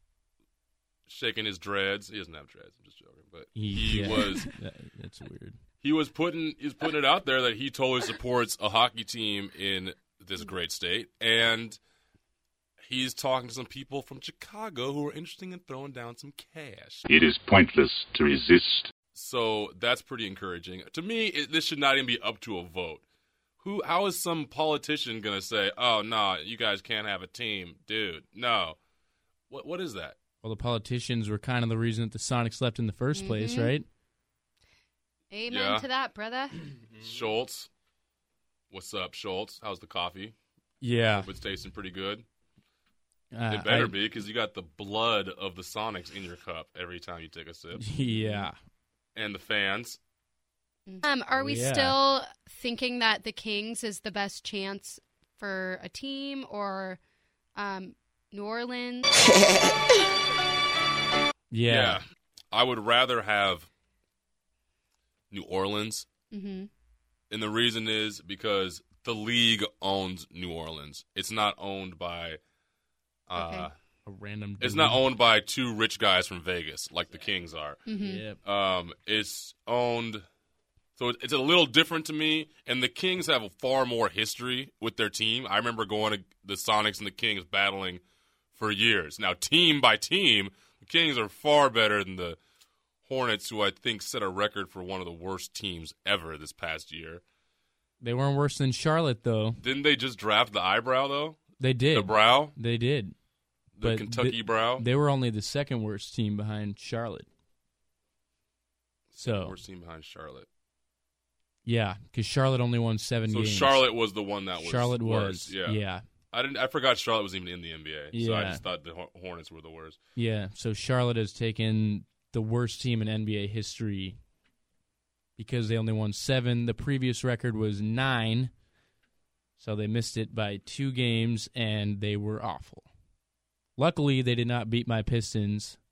shaking his dreads. He doesn't have dreads, I'm just joking. But he Yeah. was That, that's weird. he was putting he was putting it out there that he totally supports a hockey team in this great state. And he's talking to some people from Chicago who are interested in throwing down some cash. It is pointless to resist. So that's pretty encouraging. To me, it, this should not even be up to a vote. Who? How is some politician going to say, oh, no, you guys can't have a team? Dude, no. What? What is that? Well, the politicians were kind of the reason that the Sonics left in the 1st place, Mhm. right? Amen Yeah. to that, brother. Schultz. What's up, Schultz? How's the coffee? Yeah. Hope it's tasting pretty good. Uh, It better I- be, because you got the blood of the Sonics in your cup every time you take a sip. Yeah. And the fans. Um, are we Yeah. still thinking that the Kings is the best chance for a team or um, New Orleans? Yeah. I would rather have New Orleans. Mm-hmm. And the reason is because the league owns New Orleans. It's not owned by uh, Okay. A random it's dude. not owned by two rich guys from Vegas like the Kings are. Mm-hmm. Yep. Um, it's owned, so it- it's a little different to me. And the Kings have a far more history with their team. I remember going to the Sonics and the Kings battling for years. Now, team by team, the Kings are far better than the Hornets, who I think set a record for one of the worst teams ever this past year. They weren't worse than Charlotte, though. Didn't they just draft the eyebrow, though? They did. The brow? They did. The But Kentucky th- brow? They were only the second worst team behind Charlotte. So, Worst team behind Charlotte. yeah, because Charlotte only won seven So games. Charlotte was the one that was Charlotte worse. was, Yeah. yeah. I didn't. I forgot Charlotte was even in the N B A. So I Yeah. just thought the Hor- Hornets were the worst. Yeah, so Charlotte has taken the worst team in N B A history because they only won seven. The previous record was nine, so they missed it by two games, and they were awful. Luckily, they did not beat my Pistons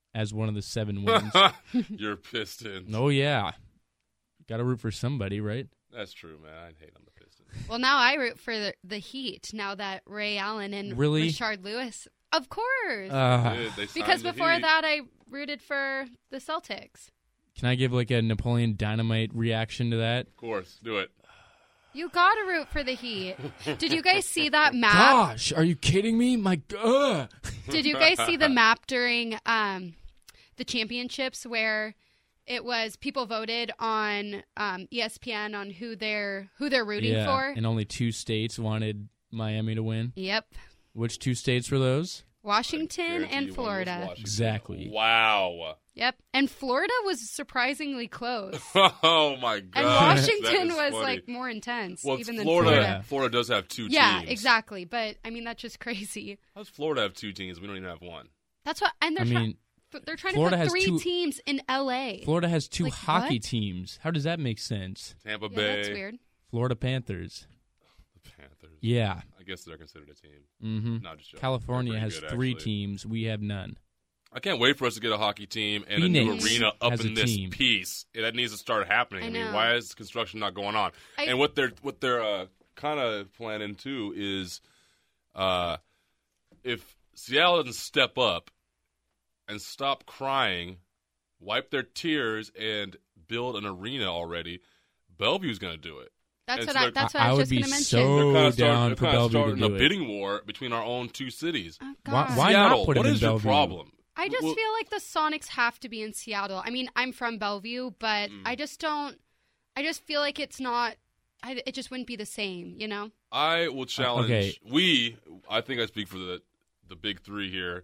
as one of the seven wins. You're Pistons. Oh, yeah. Got to root for somebody, right? That's true, man. I hate on the Pistons. Well, now I root for the, the Heat, now that Ray Allen and Really? Rashard Lewis. Of course. Uh, Dude, they signed because the before Heat. that, I rooted for the Celtics. Can I give like a Napoleon Dynamite reaction to that? Of course. Do it. You got to root for the Heat. Did you guys see that map? Gosh, are you kidding me? My God. Did you guys see the map during um, the championships where it was people voted on um, E S P N on who they're who they're rooting yeah, for? and only two states wanted Miami to win. Yep. Which two states were those? Washington Guarantee and you one was Florida. Washington. Exactly. Wow. Yep. And Florida was surprisingly close. Oh, my God. And Washington was funny. like more intense Well, even Florida, than Florida. Florida does have two Yeah, teams. exactly. But I mean that's just crazy. How does Florida have two teams? We don't even have one. That's what and they're I try- mean, they're trying Florida to has put three two- teams in L A. Florida has two Like, hockey what? teams. How does that make sense? Tampa Yeah, Bay. that's weird. Florida Panthers. The Panthers. Yeah. I guess they're considered a team. Mm-hmm. No, just joking. California They're has pretty good, three actually. teams. We have none. I can't wait for us to get a hockey team and Phoenix a new arena up has a in this team. piece. That needs to start happening. I I, mean, know. why is construction not going on? I- and what they're what they're uh, kind of planning too is, uh, if Seattle doesn't step up and stop crying, wipe their tears, and build an arena already, Bellevue's going to do it. That's And what so I they're- that's what I I was would just be going to mention. so- They're kind of down starting, for they're kind of Bellevue to starting a do it. bidding war between our own two cities. Oh, Why, God. why Seattle, not put what it in is your Bellevue? problem? I just Well- feel like the Sonics have to be in Seattle. I mean, I'm from Bellevue, but Mm. I just don't. I just feel like it's not. I, it just wouldn't be the same, you know. I will challenge. okay. We, I think I speak for the the big three here.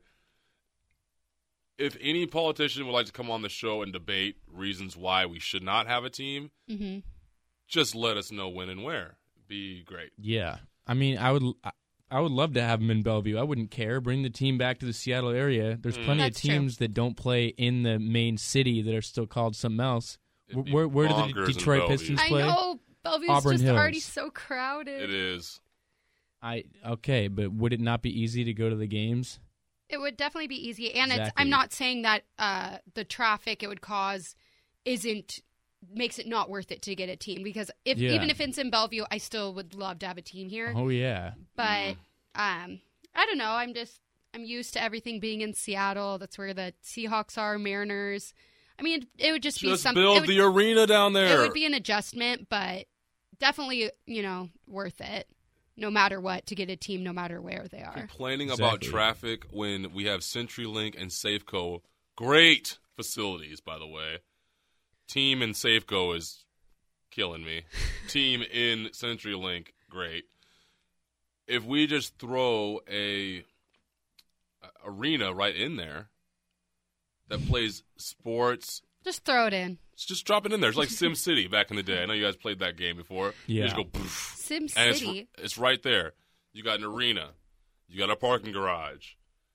If any politician would like to come on the show and debate reasons why we should not have a team, Mm-hmm. just let us know when and where. Be great. Yeah. I mean, I would I- I would love to have them in Bellevue. I wouldn't care. Bring the team back to the Seattle area. There's Mm. plenty That's of true. teams that don't play in the main city that are still called something else. It'd be Where, where do bonkers the in Detroit Bellevue. Pistons I play? know Bellevue's Auburn just Hills. already so crowded. It is. I okay, but would it not be easy to go to the games? It would definitely be easy, and it's, Exactly. I'm not saying that uh, the traffic it would cause isn't makes it not worth it to get a team because if Yeah. even if it's in Bellevue, I still would love to have a team here. Oh yeah. But um, I don't know. I'm just I'm used to everything being in Seattle. That's where the Seahawks are, Mariners. I mean, it would just, be Just something. build it would, the arena down there. It would be an adjustment, but definitely, you know, worth it. No matter what, to get a team, no matter where they are. Complaining about Exactly. traffic when we have CenturyLink and Safeco. Great facilities, by the way. Team in Safeco is killing me. Team in CenturyLink, great. If we just throw a, a arena right in there that plays sports, Just throw it in. just drop it in there. It's like Sim City back in the day. I know you guys played that game before. You Yeah. just go poof. Sim And it's, City. it's right there. You got an arena. You got a parking garage.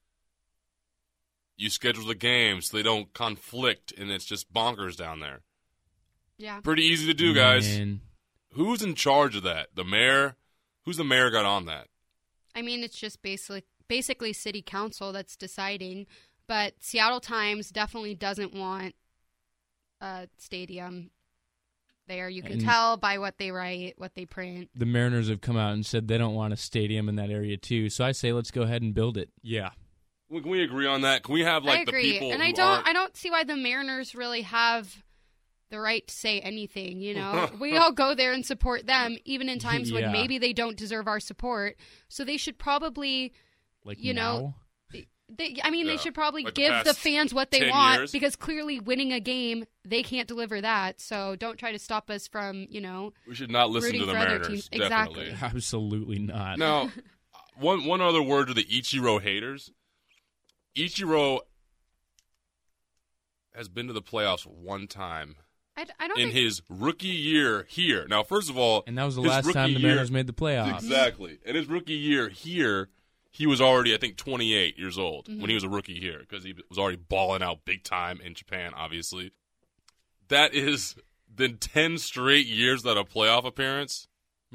You schedule the games so they don't conflict, and it's just bonkers down there. Yeah. Pretty easy to do, guys. Man. Who's in charge of that? The mayor? Who's the mayor got on that? I mean, it's just basically basically city council that's deciding. But Seattle Times definitely doesn't want a stadium there. You can And- tell by what they write, what they print. The Mariners have come out and said they don't want a stadium in that area too. So I say let's go ahead and build it. Yeah. Can we agree on that? Can we have like I agree, the people and who I don't. aren't- I don't see why the Mariners really have the right to say anything. You know, we all go there and support them, even in times Yeah. when maybe they don't deserve our support. So they should probably, Like you know, now? They, I mean, Yeah. they should probably Like the give the past fans what they ten want years. because clearly winning a game, they can't deliver that. So don't try to stop us from, you know, We should not listen rooting to the for other Mariners. teams. Exactly. Definitely. Absolutely not. Now, one one other word to the Ichiro haters. Ichiro has been to the playoffs one time I, I don't in think his rookie year here. Now, first of all, And that was the his last rookie time the year- Mariners made the playoffs. Exactly. In his rookie year here, he was already, I think, twenty-eight years old Mm-hmm. when he was a rookie here because he was already balling out big time in Japan, obviously. That is then ten straight years without a playoff appearance.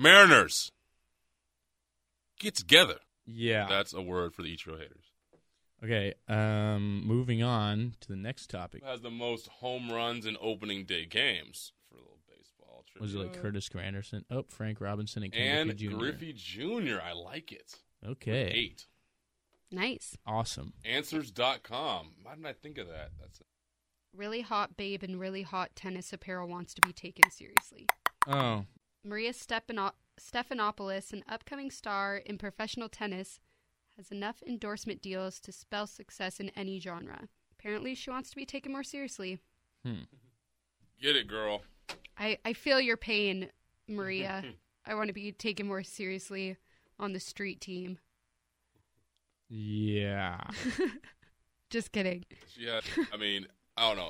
Mariners, get together. Yeah. That's a word for the Ichiro haters. Okay, um, moving on to the next topic. Who has the most home runs in opening day games for a little baseball trivia? Was it like Curtis Granderson? Oh, Frank Robinson and Ken And Griffey Junior Griffey Junior I like it. Okay. With eight. Nice. Awesome. Answers dot com. Why didn't I think of that? That's it. Really hot babe in really hot tennis apparel wants to be taken seriously. Oh. Maria Stepano- Stephanopoulos, an upcoming star in professional tennis, has enough endorsement deals to spell success in any genre. Apparently, she wants to be taken more seriously. Hmm. Get it, girl. I, I feel your pain, Maria. I want to be taken more seriously on the street team. Yeah. Just kidding. She had, I mean, I don't know.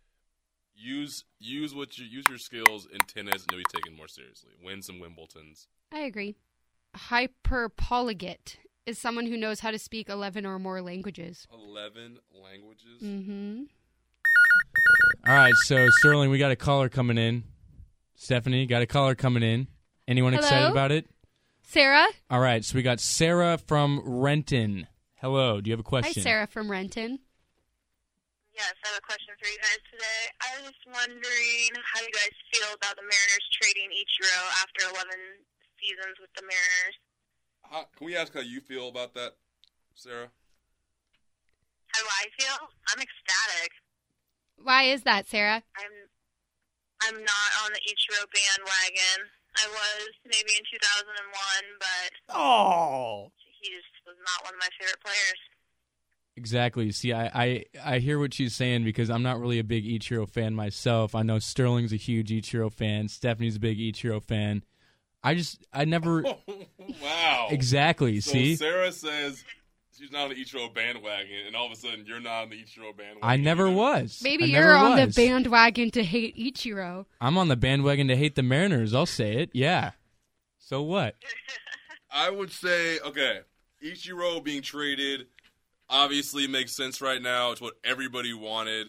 Use use what you use your skills in tennis and you'll be taken more seriously. Win some Wimbledons. I agree. Hyperpolyglot is someone who knows how to speak eleven or more languages. Eleven languages? Mm-hmm. All right, so Sterling, we got a caller coming in. Stephanie, got a caller coming in. Anyone Hello? excited about it? Sarah? All right, so we got Sarah from Renton. Hello, do you have a question? Hi, Sarah from Renton. Yes, I have a question for you guys today. I was just wondering how you guys feel about the Mariners trading Ichiro after eleven seasons with the Mariners. How, can we ask how you feel about that, Sarah? How do I feel? I'm ecstatic. Why is that, Sarah? I'm I'm not on the Ichiro bandwagon. I was maybe in two thousand one, but oh, he just was not one of my favorite players. Exactly. See, I, I, I hear what she's saying because I'm not really a big Ichiro fan myself. I know Sterling's a huge Ichiro fan. Stephanie's a big Ichiro fan. I just, I never... Wow. Exactly, so see? Sarah says she's not on the Ichiro bandwagon, and all of a sudden you're not on the Ichiro bandwagon. I never was. Maybe I you're never on was. the bandwagon to hate Ichiro. I'm on the bandwagon to hate the Mariners. I'll say it. Yeah. So what? I would say, okay, Ichiro being traded obviously makes sense right now. It's what everybody wanted.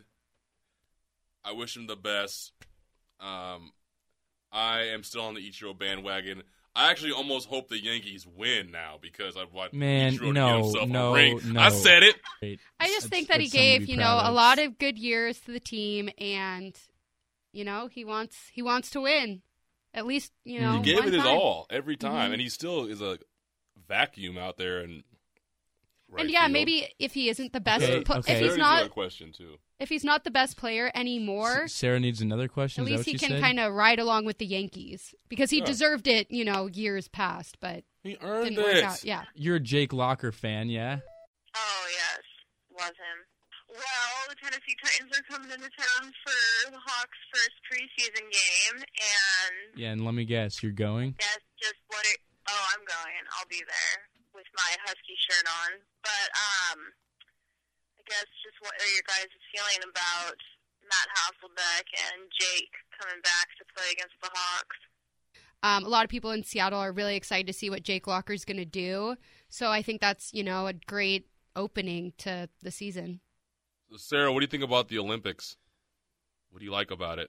I wish him the best. Um, I am still on the Ichiro bandwagon. I actually almost hope the Yankees win now because I want Man, Ichiro no, to get himself no, a ring. no. I said it. I just That's- think that he that's something to gave, be you know, proud a of. lot of good years to the team, and you know, he wants he wants to win. At least, you know, He gave one it his time. all every time, Mhm. and he still is a vacuum out there. And right and yeah, field. maybe if he isn't the best, Okay, pl- okay. if he's Sarah's not, got a question too. if he's not the best player anymore, S- Sarah needs another question. at Is that least what he you can said? kind of ride along with the Yankees because he Yeah. deserved it, you know, years past, but He earned didn't work it. out. Yeah. You're a Jake Locker fan, yeah? Oh, yes. Love him. Well, the Tennessee Titans are coming into town for the Hawks' first preseason game, and Yeah, and let me guess, you're going? that's just what it... Oh, I'm going. I'll be there with my Husky shirt on. But, um, I guess just what are your guys' feeling about Matt Hasselbeck and Jake coming back to play against the Hawks? Um, a lot of people in Seattle are really excited to see what Jake Locker's going to do. So I think that's, you know, a great opening to the season. So Sarah, what do you think about the Olympics? What do you like about it?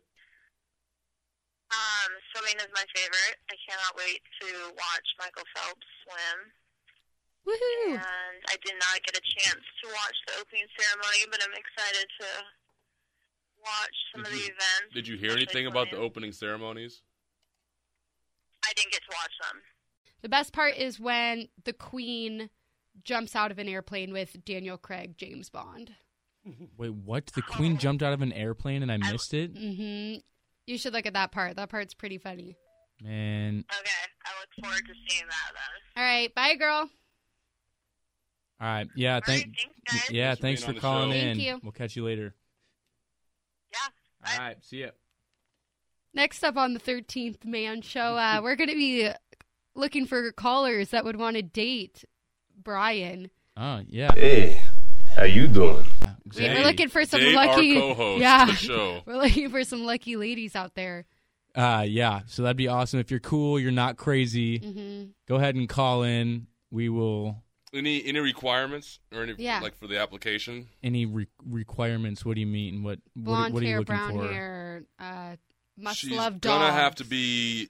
Um, swimming is my favorite. I cannot wait to watch Michael Phelps swim. Woohoo! And I did not get a chance to watch the opening ceremony, but I'm excited to watch some Did of the you- events. Did you hear especially anything about the swimming. opening ceremonies? I didn't get to watch them. The best part is when the Queen jumps out of an airplane with Daniel Craig, James Bond. Wait, what? The Queen jumped out of an airplane and I missed it? Mm-hmm. You should look at that part. That part's pretty funny. Man. Okay, I look forward to seeing that then. All right, bye, girl. All right. Yeah, thank thanks, guys. Yeah, Thanks for thanks being for on the calling show. in. Thank you. We'll catch you later. Yeah. All right, see ya. Next up on the thirteenth Man Show, uh, we're going to be looking for callers that would want to date Brian. Oh, yeah. Hey, how you doing? We- We're looking for some Date our lucky, co-host yeah, to the show. We're looking for some lucky ladies out there. Uh, yeah, so that'd be awesome. If you're cool, you're not crazy, Mm-hmm. go ahead and call in. We will... Any any requirements or any Yeah. like for the application? Any re- requirements? What do you mean? What, what, Blonde what are you hair, looking brown for? hair, uh, must She's love dogs. gonna have to be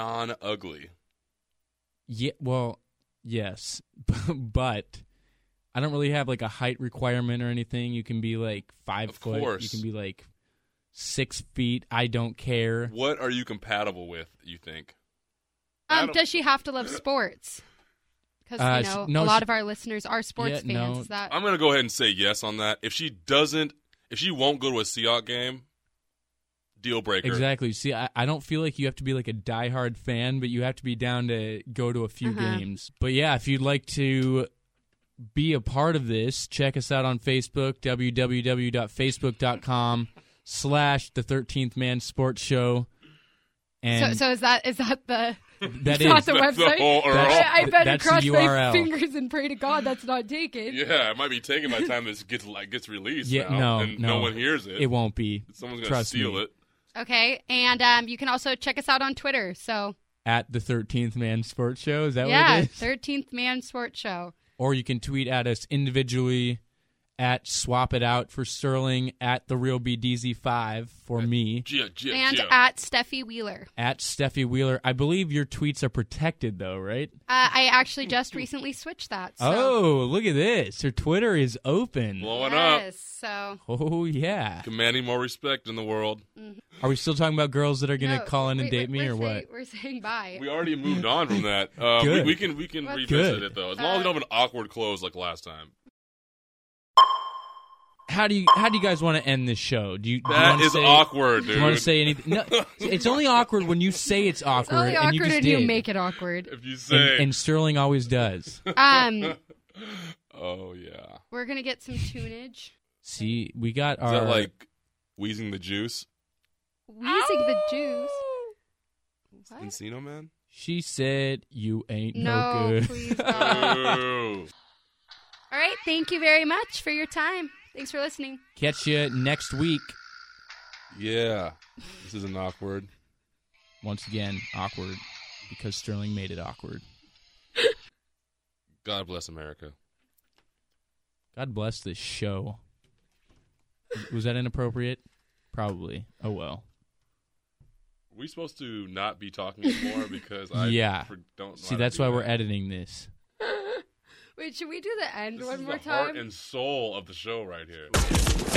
non-ugly. Yeah, well, yes, but I don't really have like a height requirement or anything. You can be like five Of foot. course. You can be like six feet. I don't care. What are you compatible with, you think? Um, does she have to love sports? Because Uh, you know she- no, a lot she- of our listeners are sports Yeah, fans. no. Is that I'm going to go ahead and say yes on that. If she doesn't, if she won't go to a Seahawks game, deal breaker. Exactly. See, I, I don't feel like you have to be like a diehard fan, but you have to be down to go to a few Uh-huh. games. But yeah, if you'd like to be a part of this, check us out on Facebook, www.facebook.com slash the thirteenth Man Sports Show. And so? So is that is that the that is that is the That's the website? whole U R L. I, I better That's the cross U my R L. fingers and pray to God that's not taken. Yeah, it might be taken by the time this gets like gets released Yeah, now, no, and no. no one hears it. It won't be. Someone's going to Trust steal me. it. Okay, and um, you can also check us out on Twitter. So At the thirteenth Man Sports Show. Is that what yeah, it is? thirteenth Man Sports Show. Or you can tweet at us individually at Swap It Out for Sterling, at The Real B D Z five for me, Gia, Gia, And Gia. at Steffi Wheeler. at Steffi Wheeler. I believe your tweets are protected, though, right? Uh, I actually just recently switched that. So. Oh, look at this. Her Twitter is open. Blowing yes, up. so Oh, yeah. Commanding more respect in the world. Are we still talking about girls that are going to No, call in and wait, date we're- me or we're what? saying- We're saying bye. We already moved on from that. Uh, we, Good. we can we can What? revisit Good. it, though. As long as we don't have an awkward close like last time. How do you how do you guys want to end this show? Do you, do you That wanna is say, awkward, Do you want dude. to say anything? No, it's only awkward when you say it's awkward, It's only and you awkward just and did. you make it awkward. If you and, say, and Sterling always does. Um, oh yeah, we're gonna get some tunage. See, we got is our that like wheezing the juice? Wheezing the juice. What? Encino Man? She said you ain't No, no good. please God. Ooh. All right, thank you very much for your time. Thanks for listening. Catch you next week. Yeah, this isn't awkward. Once again, awkward because Sterling made it awkward. God bless America. God bless this show. Was that inappropriate? Probably. Oh well. Are we supposed to not be talking anymore because I yeah. for- don't know See, how to that's do why that. we're editing this. Wait, should we do the end This one is more the time? heart and soul of the show right here.